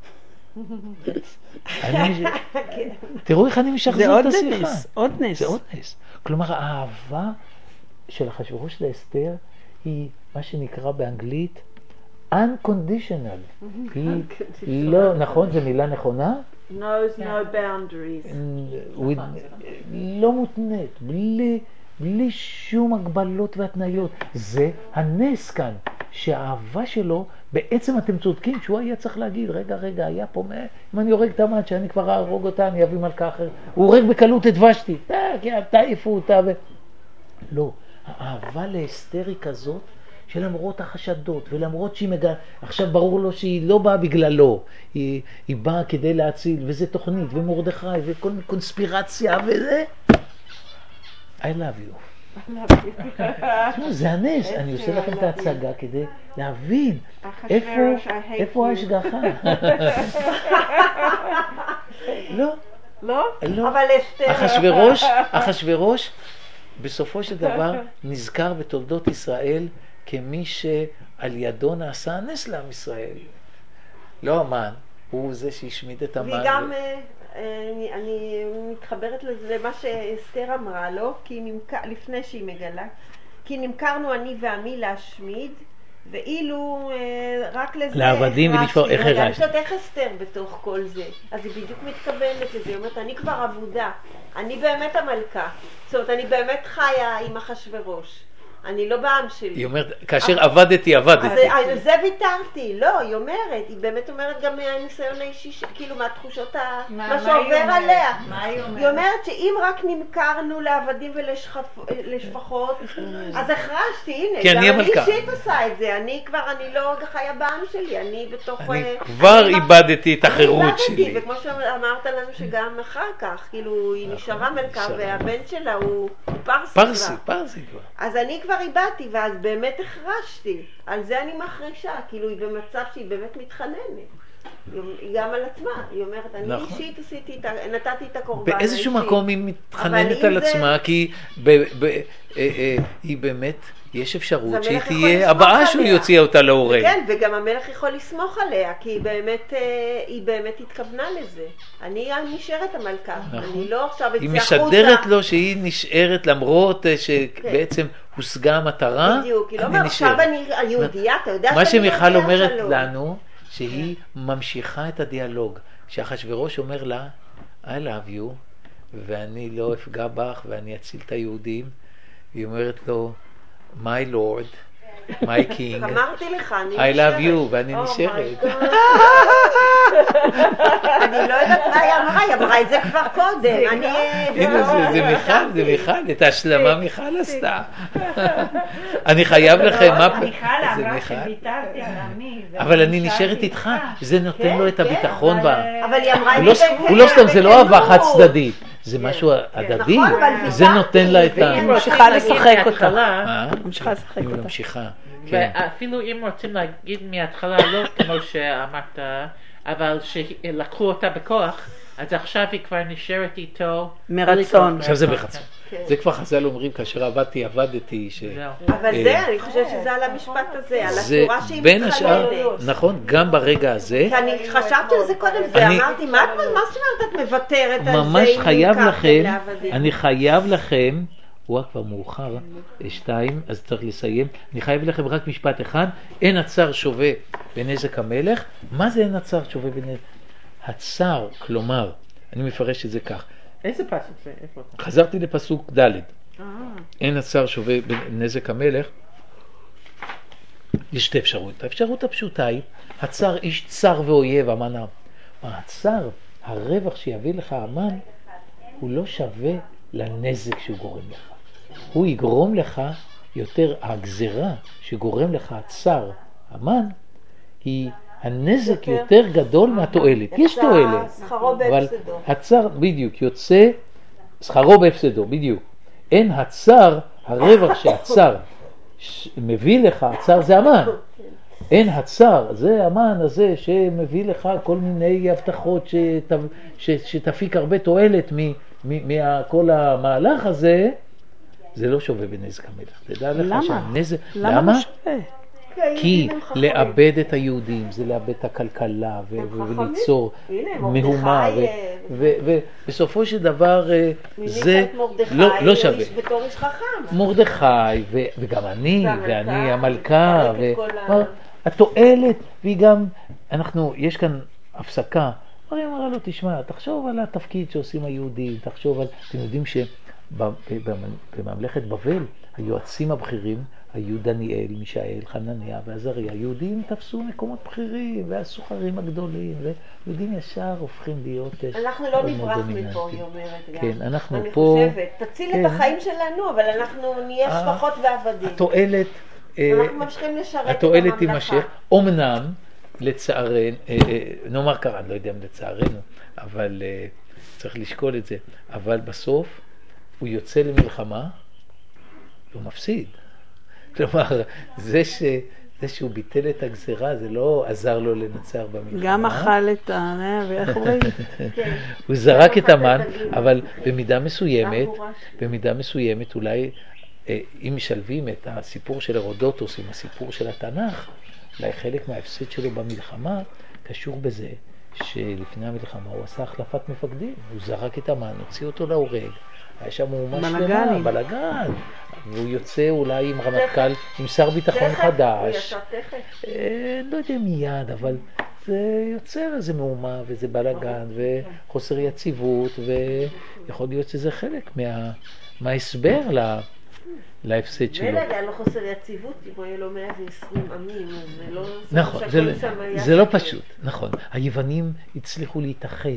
תראו איך אני משחזר את השיחה. זה עוד נס. זה עוד נס. כלומר, האהבה של אחשוורוש לאסתר היא מה שנקרא באנגלית unconditional. היא לא, נכון, זו מילה נכונה? knows no boundaries. לא מותנית, בלי שום הגבלות והתניות. זה הנס כאן, שהאהבה שלו, בעצם אתם צודקים, שהוא היה צריך להגיד, רגע, היה פה, אם אני הורג את המן, שאני כבר ארוג אותה, אני אביא מלכה אחר. הוא הורג בקלות את ושתי, תעיפו אותה. לא, האהבה לאסתר היא כזאת, שלמרות החשדות, ולמרות שהיא עכשיו ברור לו שהיא לא באה בגללו, היא באה כדי להציל, וזה תוכנית, ומרדכי, וכל קונספירציה, וזה. I love you. זה הנס, אני עושה לכם את ההצגה כדי להבין איפה ההשגחה. לא? אבל אחשוורוש בסופו של דבר נזכר בתולדות ישראל כמי שעל ידו נעשה הנס לעם ישראל. לא המן, הוא זה שהשמיד את המן. וגם אני מתחברת למה שאסתר אמרה לו, לפני שהיא מגלה, כי נמכרנו אני ועמי להשמיד, ואילו רק לזה לעבדים ולשפור, איך הרגשתי. אני חושבת איך אסתר בתוך כל זה, אז היא בדיוק מתכוונת לזה, היא אומרת, אני כבר עבודה, אני באמת המלכה, זאת אומרת, אני באמת חיה עם אחשוורוש. אני לא בעם שלי. היא אומרת, כאשר עבדתי. על זה ויתרתי, לא, היא אומרת, היא באמת אומרת גם מהניסיון האישי, כאילו מהתחושות, מה שעובר עליה. היא אומרת שאם רק נמכרנו לעבדים ולשפחות, אז הכרשתי, הנה, גם אני אישית עושה את זה, אני לא חיה בעם שלי, אני בתוך... אני כבר איבדתי את החירות שלי. וכמו שאמרת לנו שגם אחר כך, כאילו, היא נשארה מלכה והבן שלה הוא פרסי כבר. אז אני כבר איבדתי, ואז באמת החרשתי. על זה אני מחרישה, כאילו היא במצב שהיא באמת מתחננת. היא גם על עצמה, היא אומרת, אני אישית נתתי את הקורבן. באיזשהו מקום היא מתחננת על עצמה, כי היא באמת, יש אפשרות שהיא תהיה הבאה שהוא יוציא אותה להורג. כן, וגם המלך יכול לסמוך עליה, כי היא באמת התכוונה לזה. אני נשארת המלכה, אני לא עכשיו אצא החוצה. היא משדרת לו שהיא נשארת למרות שבעצם הושגה המטרה. בדיוק, היא לא אומרת, עכשיו אני היהודייה, אתה יודע מה שמיכל אומרת לנו, שהיא ממשיכה את הדיאלוג, שאחשוורוש אומר לה, I love you, ואני לא אפגע בך ואני אציל את היהודים. היא אומרת לו, my lord, my king, אמרתי לך, אני I love you, ואני נשארת. אני לא יודעת מה היא אמרה את זה כבר קודם. הנה זה מיכל, את ההשלמה מיכל עשתה. אני חייב לכם, מיכל אמרה שוויתרתי על עמי. אבל אני נשארת איתך, זה נותן לו את הביטחון. אבל היא אמרה את זה. הוא לא סתם, זה לא אהבה חד צדדית. זה משהו הדדי, זה נותן לה את ה... היא ממשיכה לשחק אותה. ממשיכה לשחק היא אותה. ממשיכה. ואפילו אם רוצים להגיד מההתחלה, לא כמו שאמרת, אבל שלקחו אותה בכוח, אז עכשיו היא כבר נשארת איתו מרצון. עכשיו זה בחצון. זה כבר חז"ל אומרים, כאשר עבדתי, אבל זה, אני חושבת שזה על המשפט הזה, על זה הצורה שהיא בין השאר, מתחלדת. נכון, גם ברגע הזה, כי אני חשבתי על זה קודם, אמרתי, מה זאת אומרת את מוותרת על זה? ממש חייב לכם, אני חייב לכם, הוא כבר מאוחר, 2, אז צריך לסיים, אני חייב לכם רק משפט אחד, אין הצר שווה בנזק המלך. מה זה אין הצר שווה בנזק? הצר, כלומר, אני מפרש את זה כך, איזה פסוק זה? חזרתי לפסוק ד', אין הצר שווה בנזק המלך. יש שתי אפשרויות. האפשרות הפשוטה היא, הצר איש צר ואויב, המן העם. הצר, הרווח שיביא לך המן, הוא לא שווה לנזק שהוא גורם לך. הוא יגרום לך יותר, הגזרה שגורם לך הצר, המן, היא הנזק יותר גדול מהתועלת. יש תועלת, אבל הצר בדיוק יוצא שכרו בהפסדו, בדיוק. אין הצר, הרווח שהצר מביא לך, הצר זה המן. אין הצר, זה המן הזה שמביא לך כל מיני הבטחות שתפיק הרבה תועלת מכל המהלך הזה. זה לא שווה בנזק המלך. תדע לך שהנזק... למה לא שווה? כי לאבד את היהודים זה לאבד את הכלכלה וליצור מהומה, ובסופו של דבר זה לא שווה. מרדכי וגם אני ואני המלכה, התועלת, והיא גם, יש כאן הפסקה, היא אמרה לו, תשמע, תחשוב על התפקיד שעושים היהודים, תחשוב על, אתם יודעים שבממלכת בבל היועצים הבכירים היו דניאל, מישאל, חנניה ועזריה. יהודים תפסו מקומות בכירים, והסוחרים הגדולים, ויהודים ישר הופכים להיות... אנחנו לא נברח מפה, היא אומרת גם. כן, אנחנו פה... אני חושבת, תציל את החיים שלנו, אבל אנחנו נהיה שפחות ועבדים. התועלת... אנחנו ממשיכים לשרת את התועלת הממלכה. תימשך, אומנם, לצערנו, נאמר ככה, אני לא יודע אם לצערנו, אבל צריך לשקול את זה, אבל בסוף הוא יוצא למלחמה, והוא מפסיד. כלומר, זה שהוא ביטל את הגזרה, זה לא עזר לו לנצח במלחמה. גם אכל את ואיך אומרים? הוא זרק את המן, אבל במידה מסוימת אולי, אם משלבים את הסיפור של הרודוטוס עם הסיפור של התנ"ך, אולי חלק מההפסד שלו במלחמה קשור בזה שלפני המלחמה הוא עשה החלפת מפקדים, הוא זרק את המן, הוציא אותו להורג, היה שם ממש שלמה, בלגן, והוא יוצא אולי עם רמטכ"ל, עם שר ביטחון חדש. לא יודע מיד, אבל זה יוצר איזה מהומה וזה בלגן וחוסר יציבות, ויכול להיות שזה חלק מההסבר להפסד שלו. מלך היה לו חוסר יציבות, אם הוא היה לו 120 עמים, זה לא... נכון, זה לא פשוט, נכון. היוונים הצליחו להתאחד.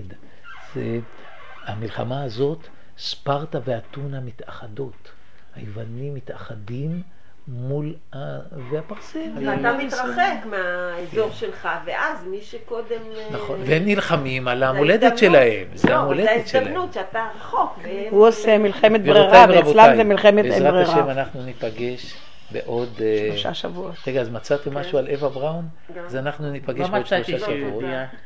המלחמה הזאת, ספרטה ואתונה מתאחדות. היוונים מתאחדים מול והפרסים. ואתה מתרחק מהאזור שלך, ואז מי שקודם... נכון, והם נלחמים על המולדת שלהם. זה המולדת שלהם. זה ההזדמנות שאתה רחוק. הוא עושה מלחמת ברירה, ואצלם זה מלחמת אין ברירה. בעזרת השם אנחנו ניפגש בעוד 3 שבועות. רגע, אז מצאתם משהו על אווה בראון? אז אנחנו ניפגש בעוד 3 שבועות.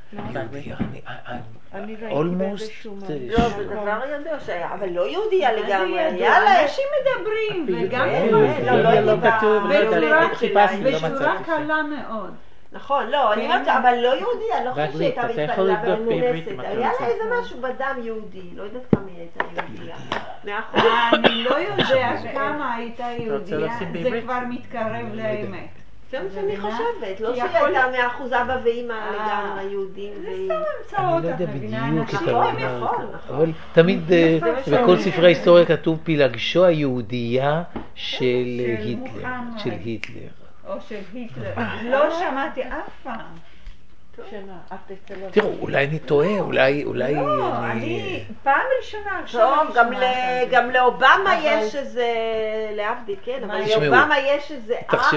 אני ראיתי אולמוסט. לא, זה דבר ידוע שהיה, אבל לא יהודיה לגמרי. יאללה, אנשים מדברים, וגם לא כתוב, בשורה קלה מאוד. נכון, לא, אני אומרת, אבל לא יהודיה, לא חושבת, אתה יכול לבדוק בעברית אם אתה היה רוצה. לה איזה משהו בדם יהודי, לא יודעת כמה היא הייתה יהודיה. אני לא יודע כמה הייתה יהודיה, זה כבר מתקרב לאמת. זה מה שאני חושבת, לא שהיא הייתה מאחוז אבא ואמא לגמרי יהודים. אני לא יודע בדיוק את הרעיון, אבל תמיד בכל ספרי ההיסטוריה כתוב פילגשו היהודייה של היטלר. או של היטלר. לא שמעתי אף פעם. תראו, אולי אני טועה, אולי לא, אני פעם ראשונה טוב, גם לאובמה יש איזה, להבדיל, כן, אבל לאובמה יש איזה אח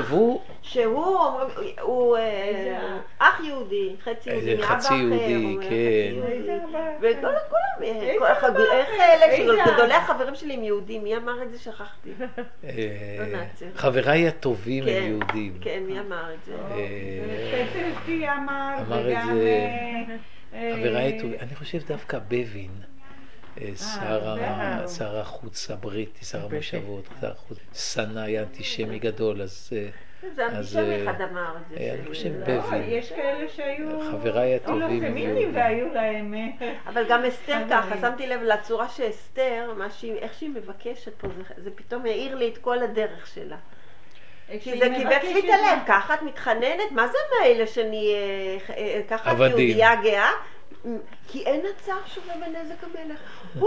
שהוא אח יהודי, חצי יהודי, חצי יהודי, כן. וכל גדולי החברים שלי הם יהודים, מי אמר את זה? שכחתי. חבריי הטובים הם יהודים. כן, מי אמר את זה? סטפי אמר את זה, חבריי הטובים, אני חושב דווקא בבין, שר החוץ הבריטי, שר המושבות, שר החוץ, סנה היה אנטישמי גדול, אז זה אנטישמי אחד אמר את זה. אני חושב בבין. יש כאלה שהיו חבריי הטובים פמינים והיו להם. אבל גם אסתר ככה, שמתי לב לצורה שאסתר, איך שהיא מבקשת פה, זה פתאום העיר לי את כל הדרך שלה. כי זה קיבץ לי את הלב, ככה את מתחננת, מה זה מאלה שאני ככה יהודייה גאה? כי אין הצער שווה בנזק המלך.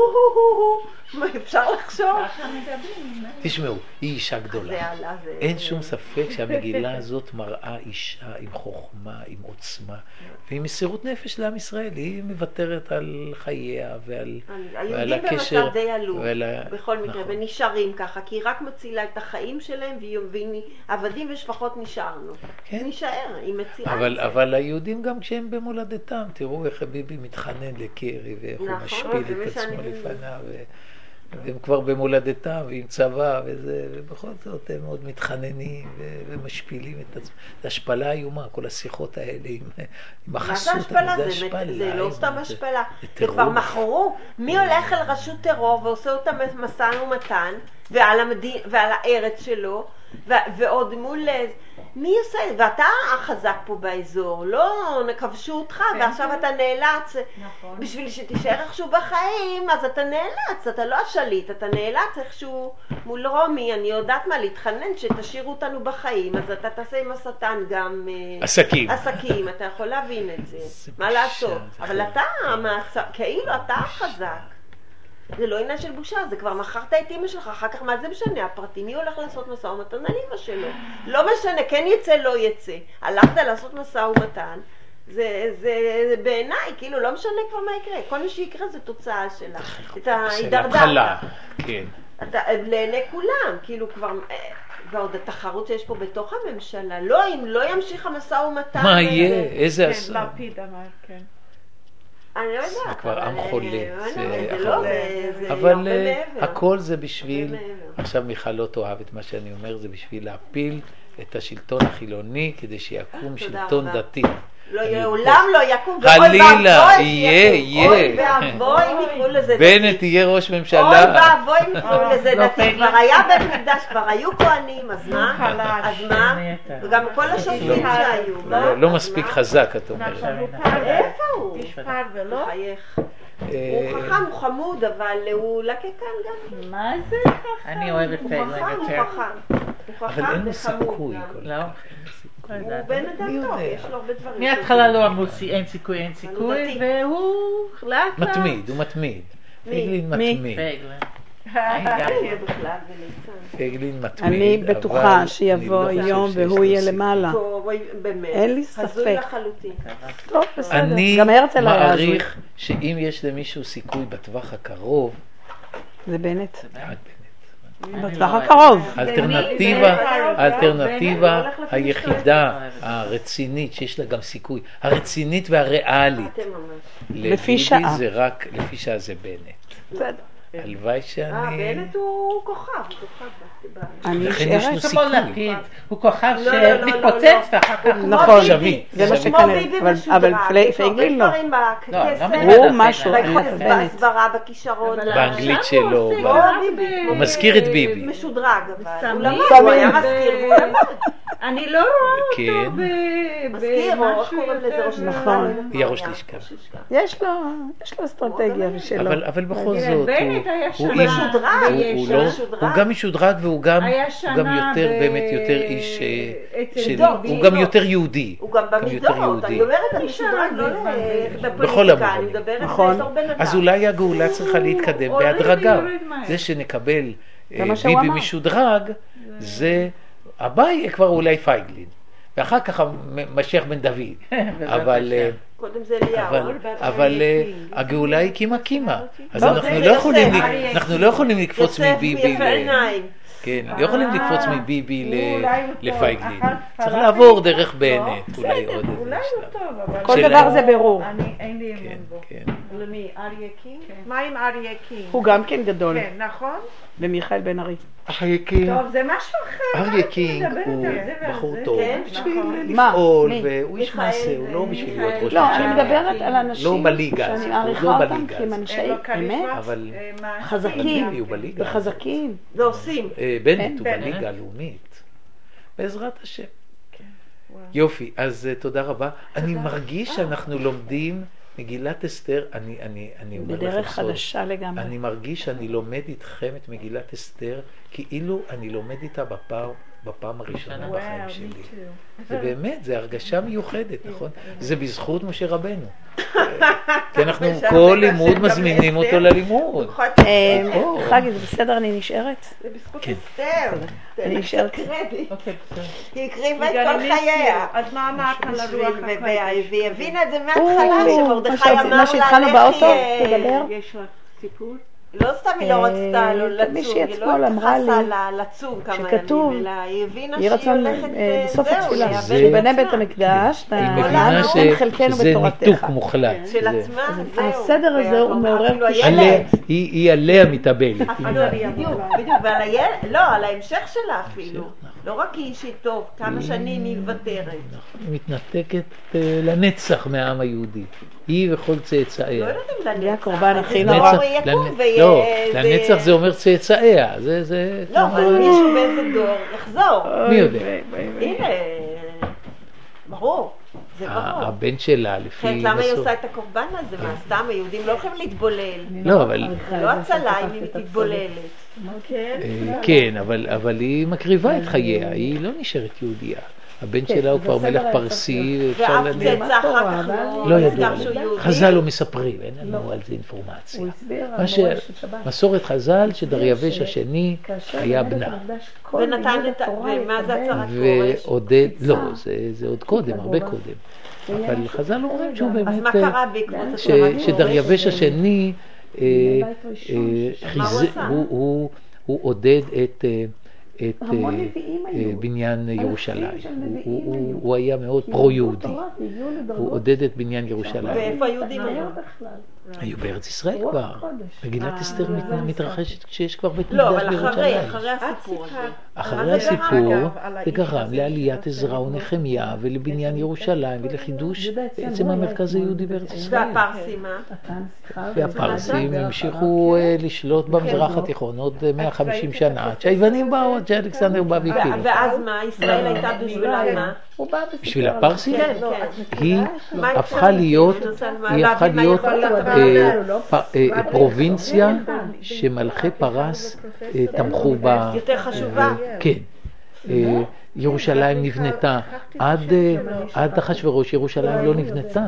מה אפשר לחשוב? תשמעו, היא אישה גדולה. אין שום ספק שהמגילה הזאת מראה אישה עם חוכמה, עם עוצמה, ועם מסירות נפש לעם ישראל. היא מוותרת על חייה ועל הקשר. היהודים במצב די עלוב, בכל מקרה, ונשארים ככה, כי היא רק מצילה את החיים שלהם, והיא עבדים ושפחות נשארנו. נשאר, היא מצילה. אבל היהודים גם כשהם במולדתם, תראו איך ביבי מתחנן לקרי, ואיך הוא משפיל את עצמו לפניו, והם כבר במולדתם ועם צבא וזה, ובכל זאת הם מאוד מתחננים ומשפילים את עצמם. זה השפלה איומה, כל השיחות האלה עם החסות. זה השפלה, זה לא סתם השפלה. זה כבר מכרו. מי הולך אל רשות טרור ועושה אותה מסע ומתן, ועל הארץ שלו, ועוד מול... מי עושה? ואתה החזק פה באזור, לא נכבשו אותך, ועכשיו אתה נאלץ, בשביל שתישאר איכשהו בחיים, אז אתה נאלץ, אתה לא השליט, אתה נאלץ איכשהו מול רומי, אני יודעת מה, להתחנן שתשאירו אותנו בחיים, אז אתה תעשה עם השטן גם עסקים, אתה יכול להבין את זה, מה לעשות, אבל אתה, כאילו אתה החזק. זה לא עניין של בושה, זה כבר מכרת את אמא שלך, אחר כך מה זה משנה, הפרטי, מי הולך לעשות מסע ומתן על אמא שלו? לא משנה, כן יצא, לא יצא. הלכת לעשות מסע ומתן, זה בעיניי, כאילו לא משנה כבר מה יקרה, כל מה שיקרה זה תוצאה שלה. את ההידרדרת. כן. לעיני כולם, כאילו כבר, ועוד התחרות שיש פה בתוך הממשלה, לא, אם לא ימשיך המסע ומתן. מה יהיה? איזה עשה? כן, לפיד אמר, כן. אני לא יודעת, זה כבר עם חולה, אבל הכל זה בשביל, עכשיו מיכל לא תאהב את מה שאני אומר, זה בשביל להפיל את השלטון החילוני כדי שיקום שלטון דתי. לעולם לא יקום, חלילה, יהיה, אוי ואבוי אם יקראו לזה דתי. בנט יהיה ראש ממשלה. אוי ואבוי אם יקראו לזה דתי, כבר היה בית מקדש, כבר היו כהנים, אז מה? וגם כל השופטים שהיו. לא מספיק חזק, את אומרת. איפה הוא? חייך. הוא חכם, הוא חמוד, אבל הוא לקקן גם. מה זה חכם? אני אוהבת פייגלין יותר. הוא חכם אבל אין לו סיכוי. לא. הוא בן אדם טוב, יש לו הרבה דברים. מההתחלה לא אמרו אין סיכוי, והוא לאט לאט. הוא מתמיד. פייגלין מתמיד. פייגלין מתמיד. אני בטוחה שיבוא יום והוא יהיה למעלה. אין לי ספק. טוב, בסדר. אני מעריך שאם יש למישהו סיכוי בטווח הקרוב, זה בנט. בטווח הקרוב. האלטרנטיבה היחידה הרצינית שיש לה גם סיכוי, הרצינית והריאלית לביבי זה רק לפי שעה זה בנט. בסדר. הלוואי שאני... בנט הוא כוכב. לכן יש לו סיכוי. הוא כוכב שמתפוצץ ואחר כך... נכון, זה מה שכנראה. אבל פייגלין לא. הוא משהו, בהסברה, בכישרון. באנגלית שלו. הוא מזכיר את ביבי. משודרג אבל. הוא היה מזכיר והוא למד. אני לא רואה כן. אותו מזכיר, או איך במשהו קוראים לזה, ראש יותר... נכון. היא הראש לשכה. יש לו אסטרטגיה שלו. אבל בכל תראה, זאת, בנט היה הוא שנה משודרג, הוא גם משודרג והוא גם היה שנה יותר באמת יותר איש אצל של... ביבי. הוא גם יותר יהודי. הוא גם במידות, אני אומרת, אני משודרג לא בכל לפוליטיקה, אני המובנים. מדברת נכון. בתור בן אדם. אז אולי הגאולה צריכה להתקדם עולה בהדרגה. ויורד מהר. זה שנקבל זה מה שהוא ביבי אמר. משודרג, זה הבא יהיה כבר אולי פייגלין. ואחר כך משיח בן דוד. אבל... קודם זה אליהו. אבל הגאולה היא קימה. אז לא, אנחנו זה לא יכולים יוסף. אנחנו לא יכולים לקפוץ יוסף מביבי יפה עיניים. כן, לא יכולים לקפוץ מביבי אולי הוא טוב. לפייגלין. אחת צריך פלאפל לעבור דרך טוב. בנט, אולי עוד איזה אולי הוא שלב. טוב, אבל... כל של- דבר זה ברור. אין לי כן, אמון בו. כן. למי? אריה קינג? מה עם אריה קינג? הוא גם כן גדול. כן, נכון? ומיכאל בן ארי. אריה קינג, טוב, זה משהו אחר. אריה קינג מדברת הוא על זה ועל בחור זה. טוב. כן, בשביל נכון. מה? לפעול, מי? והוא איש מעשה, הוא לא בשביל להיות ראש לא, אני ממשלה. מדברת על אנשים לא בליגה הזאת, שאני הוא מעריכה לא אותם בליגה כי הם הזאת. אנשי אין לו כריזמה, אמת, אבל- מעשי חזקים. גם ביבי הוא כן. בליגה. וחזקים. לא עושים. בנט הוא בנט. בליגה הלאומית. בעזרת השם. יופי, אז תודה רבה. אני מרגיש שאנחנו לומדים מגילת אסתר, אני אומר לכם בדרך סוד. חדשה לגמרי. אני מרגיש שאני לומד איתכם את מגילת אסתר, כאילו אני לומד איתה בפעם הראשונה וואו, בחיים me שלי. too. זה באמת, זה הרגשה מיוחדת, נכון? זה בזכות משה רבנו. כי אנחנו כל לימוד מזמינים אותו ללימוד. חגי, זה בסדר, אני נשארת? זה בזכות כן. אסתר. אני נשארת. קרדיט. אוקיי, בסדר. היא הקריבה את היא כל גם חייה. אז מה אמרת על הרוח הקודש? והיא הבינה את זה מההתחלה, שמרדכי אמר מה לה, שהתחלנו לכי, באוטו, תדבר. יש לך סיפור? לא סתם היא לא רצתה לצום, מישהי היא אתמול לא אמרה לי התייחסה לצום כמה שכתוב, ימים, אלא היא הבינה יהי שהיא רצון הולכת, בסוף זהו, התפילה, לאבד זה- את שיבנה עצמה. בית המקדש, היא מבינה ונתן חלקנו שזה בתורתך. ניתוק מוחלט. של זה- עצמה, זהו. הסדר הזה הוא מעורר אפילו קושי. הילד. עליה- היא עליה מתאבלת. בדיוק, ועל הילד, לא, על ההמשך שלה אפילו. לא רק היא אישית טוב, כמה שנים היא מוותרת. היא מתנתקת לנצח מהעם היהודי. היא וכל לא צאצאיה. יודעת אם לנצח. זה הקורבן הכי זה נורא. דור יקום לא, לנצח זה אומר צאצאיה. זה... לא, אבל מישהו באיזה דור יחזור. מי יודע? הנה, ברור, זה ברור. הבן שלה לפי אחרת למה היא מסורת. עושה את הקורבן הזה? מה, סתם היהודים לא הולכים להתבולל. לא, אבל... זה לא הצלה אם היא מתבוללת. כן, אבל היא מקריבה את חייה, היא לא נשארת יהודייה. הבן שלה הוא כבר מלך פרסי, אפשר ואף לדעת. צאצא אחר כך לא ידוע נסגר שהוא עליהם. יהודי. חז"ל לא מספרים, אין לנו על זה אינפורמציה. הוא הסביר על מה מורשת שבת. שמסורת חז"ל שדריווש השני כאשר היה בבית בנה. המקדש כל ונתן לימוד את ה... התורה ומה זה יקבל. הצהרת כורש? ועודד, לא, זה עוד קודם, הרבה הגובה. קודם. אבל חז"ל אומרים שהוא אז באמת, מה קרה בעקבות הצהרת כורש? שדריווש השני, בית ראשון מה הוא עשה? הוא עודד את המון נביאים היו. בניין אלפים ירושלים. של נביאים היו. הוא היה מאוד כי פרו-יהודי. לימוד תורה והגיעו לדרגות הוא עודד את בניין ירושלים. ואיפה היהודים היו? בכלל. היו בארץ ישראל רוח כבר. הקודש. מגילת אסתר מתרחשת כשיש כבר בית לא, מקדש אבל בירושלים. אחרי הסיפור הזה. אחרי מה זה גרם, הסיפור אגב, זה גרם לעליית עזרא ונחמיה ולבניין ירושלים ולחידוש בעצם המרכז היהודי בארץ ישראל. והפרסים, מה? והפרסים המשיכו לשלוט במזרח התיכון עוד 150 שנה, עד שהיוונים באו, עד שאלכסנדר בא והפיל אותם. ואז מה? ישראל הייתה בשבילה מה? הוא בא וסיפר בשביל על הפרסים? כן, לא, כן. את מכירה? היא מה הפכה אפשר להיות, מה, היא הפכה להבין מה להיות יכול להיות פרובינציה שמלכי פרס תמכו בה. יותר חשובה. כן. ירושלים נבנתה עד אחשוורוש, ירושלים לא נבנתה.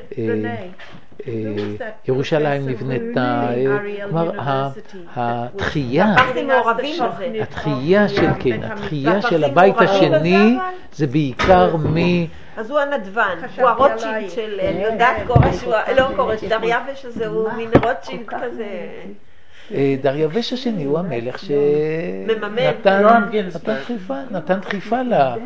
ירושלים נבנתה, כלומר התחייה, הפרסים מעורבים בזה. התחייה של, כן, התחייה של הבית השני זה בעיקר אז הוא הנדבן, הוא הרוטשילד של, אני יודעת כורש, לא כורש, דריווש הזה הוא מין רוטשילד כזה. דריווש השני הוא המלך מממן. שנתן דחיפה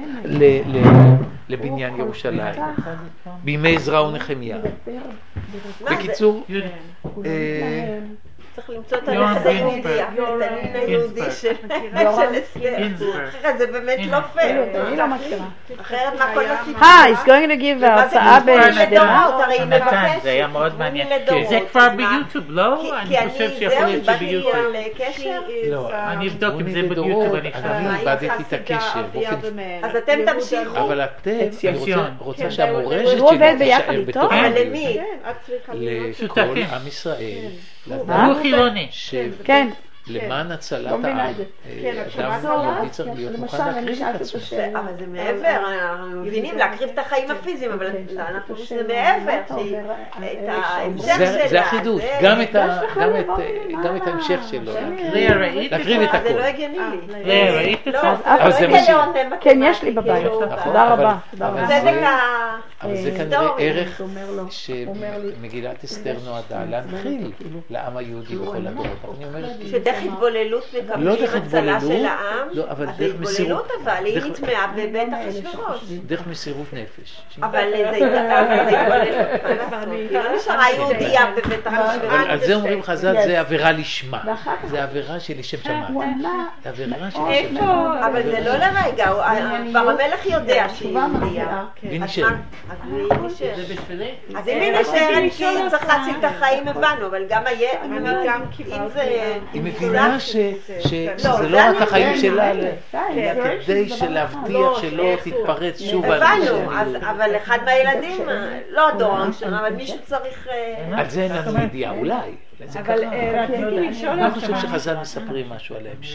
לבניין ירושלים בימי עזרא ונחמיה. בקיצור, צריך למצוא את הנכד היהודי, את הנין היהודי של אסתר. אחרת זה באמת לא פייר. אני לא מכירה. אחרת מה כל הסיפור? he's going to give הרצאה בשדרה. זה היה מאוד מעניין. זה כבר ביוטיוב, לא? אני חושב שיכול להיות שביוטיוב. אני אבדוק אם זה ביוטיוב, אני איבדתי את הקשר. אז אתם תמשיכו. אבל אתם, אני רוצה שהמורשת הוא עובד שלי ביחד תישאר איתו? בתוך אבל למי? לכל עם ישראל. הוא חילוני. כן. למען הצלת מבינה העם. את זה. אדם יהודי צריך להיות מוכן להקריב את עצמו. אבל זה מעבר, אנחנו מבינים להקריב את החיים הפיזיים, אבל אנחנו זה מעבר, את ההמשך שלה. זה החידוש, גם את ההמשך שלו. להקריב את הכל. זה לא הגיוני לי. ראית את זה? אבל זה מה ש... כן, יש לי בבית. תודה רבה. אבל זה כנראה ערך שמגילת אסתר נועדה להנחיל לעם היהודי בכל הדורות. אני אומרת, שדרך התבוללות מקבלים הצלה של העם, אז התבוללות אבל היא נטמעה בבית אחשוורוש. דרך מסירות נפש. אבל זה התבוללות. לא נשארה יהודייה בבית אחשוורוש. על זה אומרים חז"ל, זה עבירה לשמה. זה עבירה של לשם שמיים. זה עבירה של לשם שמיים. אבל זה לא לרגע, כבר המלך יודע שהיא יהודייה. והיא נשארת. אז אם היא נשארת כי צריך להציל את החיים הבנו, אבל גם אם זה... היא מבינה שזה לא רק החיים שלה, אלא כדי להבטיח שלא תתפרץ שוב. הבנו, אבל אחד מהילדים, לא הדור הראשון, אבל מישהו צריך... על זה אין לנו ידיעה, אולי. אבל רציתי לשאול אני חושב שחז"ל מספרים משהו על ההמשך.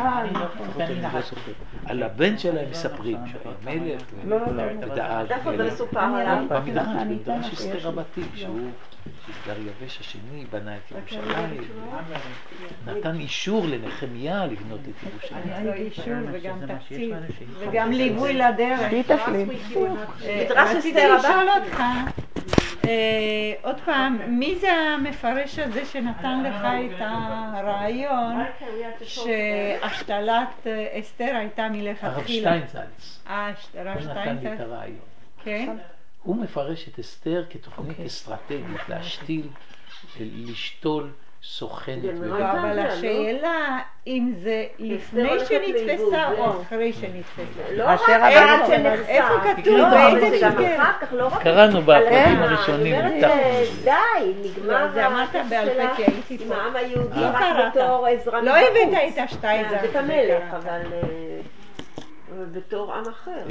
על הבן שלהם מספרים שהוא היה מלך ודאג. איפה זה מסופר עליו? במדרש אסתר רבתי, שהוא דריווש השני בנה את ירושלים, נתן אישור לנחמיה לבנות את ירושלים. היה אישור וגם תקציב וגם ליווי לדרך. רציתי לשאול אותך עוד פעם, מי זה המפרש הזה שנתן לך את הרעיון שהשתלת אסתר הייתה מלכתחילה? הרב שטיינזלץ. הרב הוא נתן לי את הרעיון. כן? הוא מפרש את אסתר כתוכנית אסטרטגית להשתיל, לשתול סוכנת. אבל השאלה אם זה לפני שנתפסה או אחרי שנתפסה. לא רק עד שנחסה. איפה כתוב? באיזה מסגרת? קראנו בפרקים הראשונים. די, נגמר. זה אמרת בעל פה כי הייתי פה. עם העם היהודי לא רק בתור עזרא לא הבאת את השטייזר. זה המלך, אבל בתור עם אחר.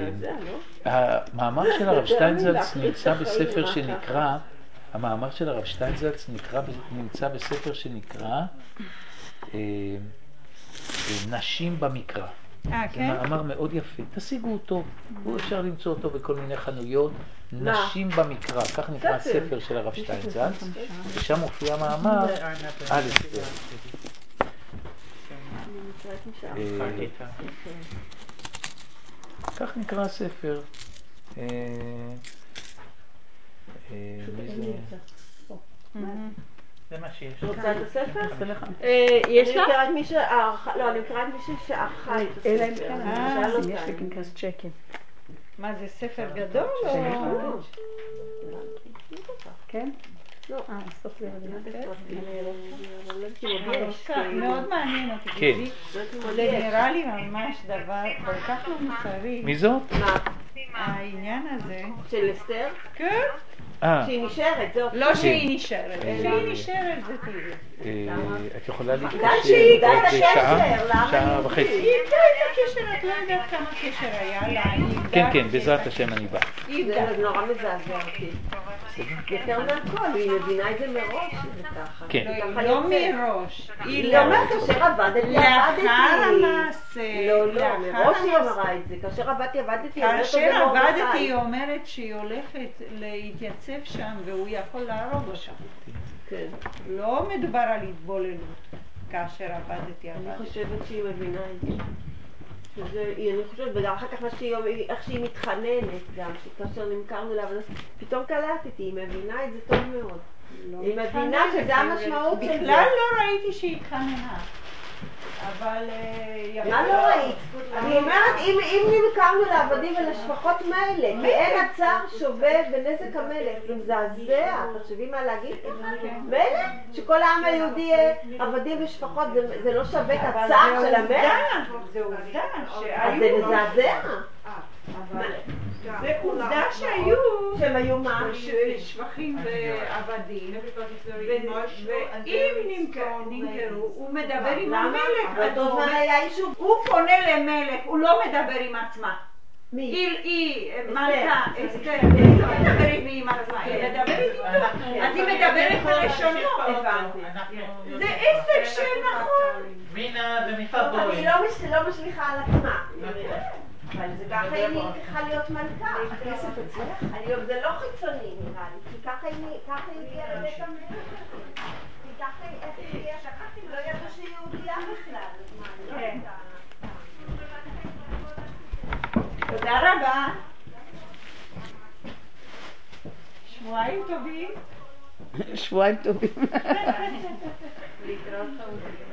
המאמר של הרב שטיינזלץ נמצא בספר שנקרא, המאמר של הרב שטיינזלץ נמצא בספר שנקרא נשים במקרא. זה מאמר מאוד יפה, תשיגו אותו, הוא אפשר למצוא אותו בכל מיני חנויות. נשים במקרא, כך נקרא הספר של הרב שטיינזלץ, ושם מופיע מאמר על אסתר. כך נקרא הספר. זה מה שיש. רוצה את הספר? יש לך? אני מכירה את מישהו שערכה את הספר. אלא אם כן, יש לי פנקס צ'קים. מה זה ספר גדול או? כן? לא. סוף זה מאוד מעניין אותי. כן. זה נראה לי ממש דבר כל כך לא מוסרי. מי זאת? העניין הזה. של אסתר? כן. שהיא נשארת, זהו. לא שהיא נשארת. שהיא נשארת זה טבעי. את יכולה גם להתקשר שהיא עוד איבדה את הקשר, שעה וחצי. היא איבדה את הקשר, את לא יודעת כמה קשר היה לה. כן, בעזרת השם אני בא. זה נורא מזעזע אותי. יותר מהכל, היא מבינה את זה מראש, זה ככה. כן. לא מראש. היא לא אומרת כאשר עבדתי. לאחר המעשה. לא, מראש היא אמרה את זה. כאשר עבדתי. כאשר עבדתי היא אומרת שהיא הולכת להתייצב שם והוא יכול להרוג אותה. כן. לא מדובר על התבוללות. כאשר עבדתי. אני חושבת שהיא מבינה את זה. אני חושבת, וגם אחר כך איך שהיא מתחננת גם, שכאשר נמכרנו לה, אבל פתאום קלטתי, היא מבינה את זה טוב מאוד. היא מבינה שזה המשמעות של זה. בכלל לא ראיתי שהיא התחננה. אבל מה לא ראית? אני אומרת, אם נמכרנו לעבדים ולשפחות מילא, כי אין הצער שווה בנזק המלך, זה מזעזע, תחשבי מה להגיד? מילא? שכל העם היהודי יהיה עבדים ושפחות, זה לא שווה את הצער של המלך? זה עובדה אז זה מזעזע? זה עובדה שהיו שהם היו מה? שבחים ועבדים, ואם נמכרו, הוא מדבר עם המלך. באותו זמן היה יישוב. הוא פונה למלך, הוא לא מדבר עם עצמה. מי? היא מלכה, אסתר, היא לא מדברת עם עצמה, היא מדברת איתו. אז היא מדברת בלשונו. זה עסק שנכון. מינה ומפעבוי. היא לא משליכה על עצמה. אבל זה ככה היא צריכה להיות מלכה. הכסף אצלך? זה לא חיצוני נראה לי, כי ככה היא הגיעה לבית המלך. כי ככה היא הגיעה, שכחתי, לא ידעו שהיא יהודייה בכלל. כן. תודה רבה. שבועיים טובים. שבועיים טובים. להתראות.